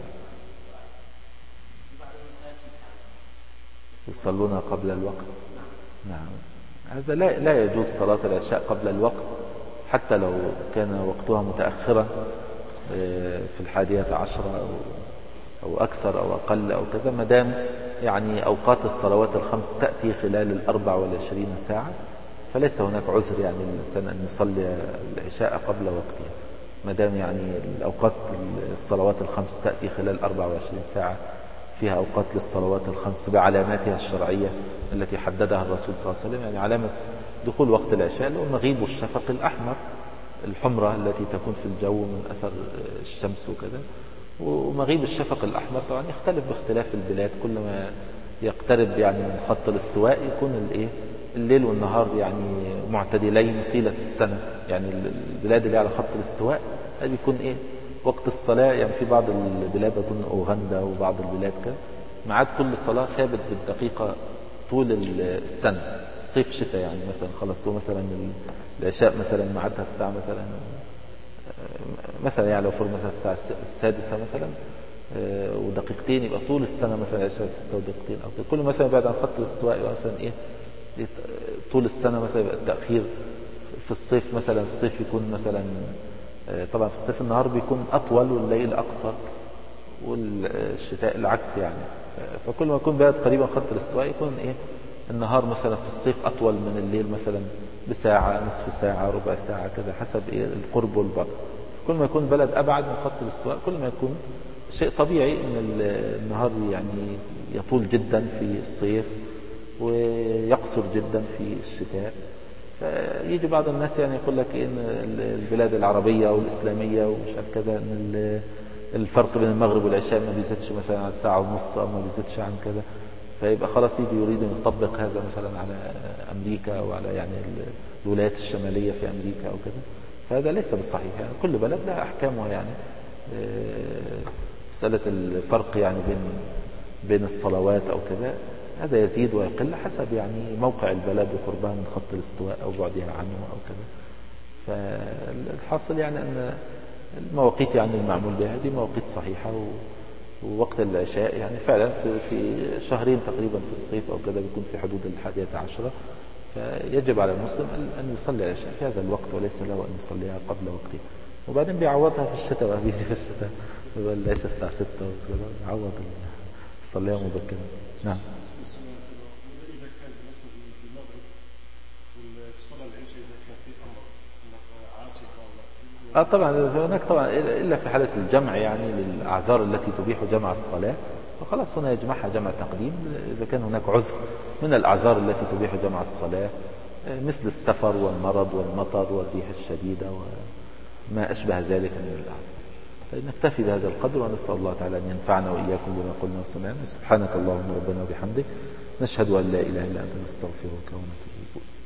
يصلون قبل الوقت. نعم. هذا لا يجوز صلاة العشاء قبل الوقت، حتى لو كان وقتها متأخرا في 11:00 أو أكثر أو أقل أو كذا، ما دام يعني أوقات الصلوات الخمس تأتي خلال 24 ساعة، فليس هناك عذر يعني للإنسان أن يصلي العشاء قبل وقتها، ما دام يعني الأوقات الصلوات الخمس تأتي خلال 24 ساعة، فيها أوقات للصلوات الخمس بعلاماتها الشرعية التي حددها الرسول صلى الله عليه وسلم. يعني علامة دخول وقت العشاء هو مغيب الشفق الأحمر، الحمرة التي تكون في الجو من أثر الشمس وكذا. ومغيب الشفق الأحمر طبعا يختلف باختلاف البلاد، كل ما يقترب يعني من خط الاستواء يكون الليل والنهار يعني معتدلين طيلة السنة. يعني البلاد اللي على خط الاستواء هذه يكون وقت الصلاة، يعني في بعض البلاد أظن أوغندا وبعض البلاد كده ميعاد كل صلاة ثابت بالدقيقة طول السنة، صيف شتاء. يعني مثلا خلاص هو مثلا العشاء مثلا ميعادها الساعة مثلا يعني لو فرض مثلا الساعة 6 مثلا ودقيقتين، يبقى طول السنة مثلا العشاء 6 ودقيقتين أو كده. كل مثلا بعد عن خط الاستواء يبقى مثلا طول السنة مثلا يبقى التأخير. في الصيف مثلا الصيف يكون مثلا طبعا في الصيف النهار بيكون أطول والليل أقصر، والشتاء العكس يعني. فكل ما يكون بلد قريبا خط الاستواء يكون النهار مثلا في الصيف أطول من الليل مثلا بساعة، نصف ساعة، ربع ساعة كذا، حسب القرب والبعد. كل ما يكون بلد أبعد من خط الاستواء كل ما يكون شيء طبيعي أن النهار يعني يطول جدا في الصيف ويقصر جدا في الشتاء. فيجي بعض الناس يعني يقول لك إن البلاد العربية والإسلامية ومش عارف كذا إن الفرق بين المغرب والعشاء ما بيزيدش مثلا عن ساعة ونص أو ما بيزيدش عن كذا، فيبقى خلاص يريد أن يطبق هذا مثلا على أمريكا أو على يعني الولايات الشمالية في أمريكا أو كذا. فهذا ليس بالصحيح. يعني كل بلد لها أحكامها. يعني مسألة الفرق يعني بين الصلوات أو كذا هذا يزيد ويقل حسب يعني موقع البلد وقربها من خط الاستواء أو بعدها عنه أو كذا. فالحاصل يعني أن المواقيت يعني المعمول بها هذه مواقيت صحيحة. ووقت العشاء يعني فعلا في شهرين تقريبا في الصيف أو كذا بيكون في حدود 11:00. فيجب على المسلم أن يصلي العشاء في هذا الوقت وليس له أن يصليها قبل وقتها. وبعدين بيعوضها في الشتاء بقى، بيجي في الشتاء العشاء الساعة 6 يعوض يصليها مبكرا. نعم. طبعا هناك طبعا إلا في حالة الجمع يعني للأعذار التي تبيح جمع الصلاة، فخلاص هنا يجمعها جمع تقديم. إذا كان هناك عذر من الأعذار التي تبيح جمع الصلاة مثل السفر والمرض والمطر والريح الشديدة وما أشبه ذلك من الأعذار. فنكتفي بهذا القدر ونسأل الله تعالى أن ينفعنا وإياكم بما قلنا وسمعنا. سبحانك اللهم ربنا وبحمدك، نشهد أن لا إله إلا أنت، نستغفرك ونتوب إليك.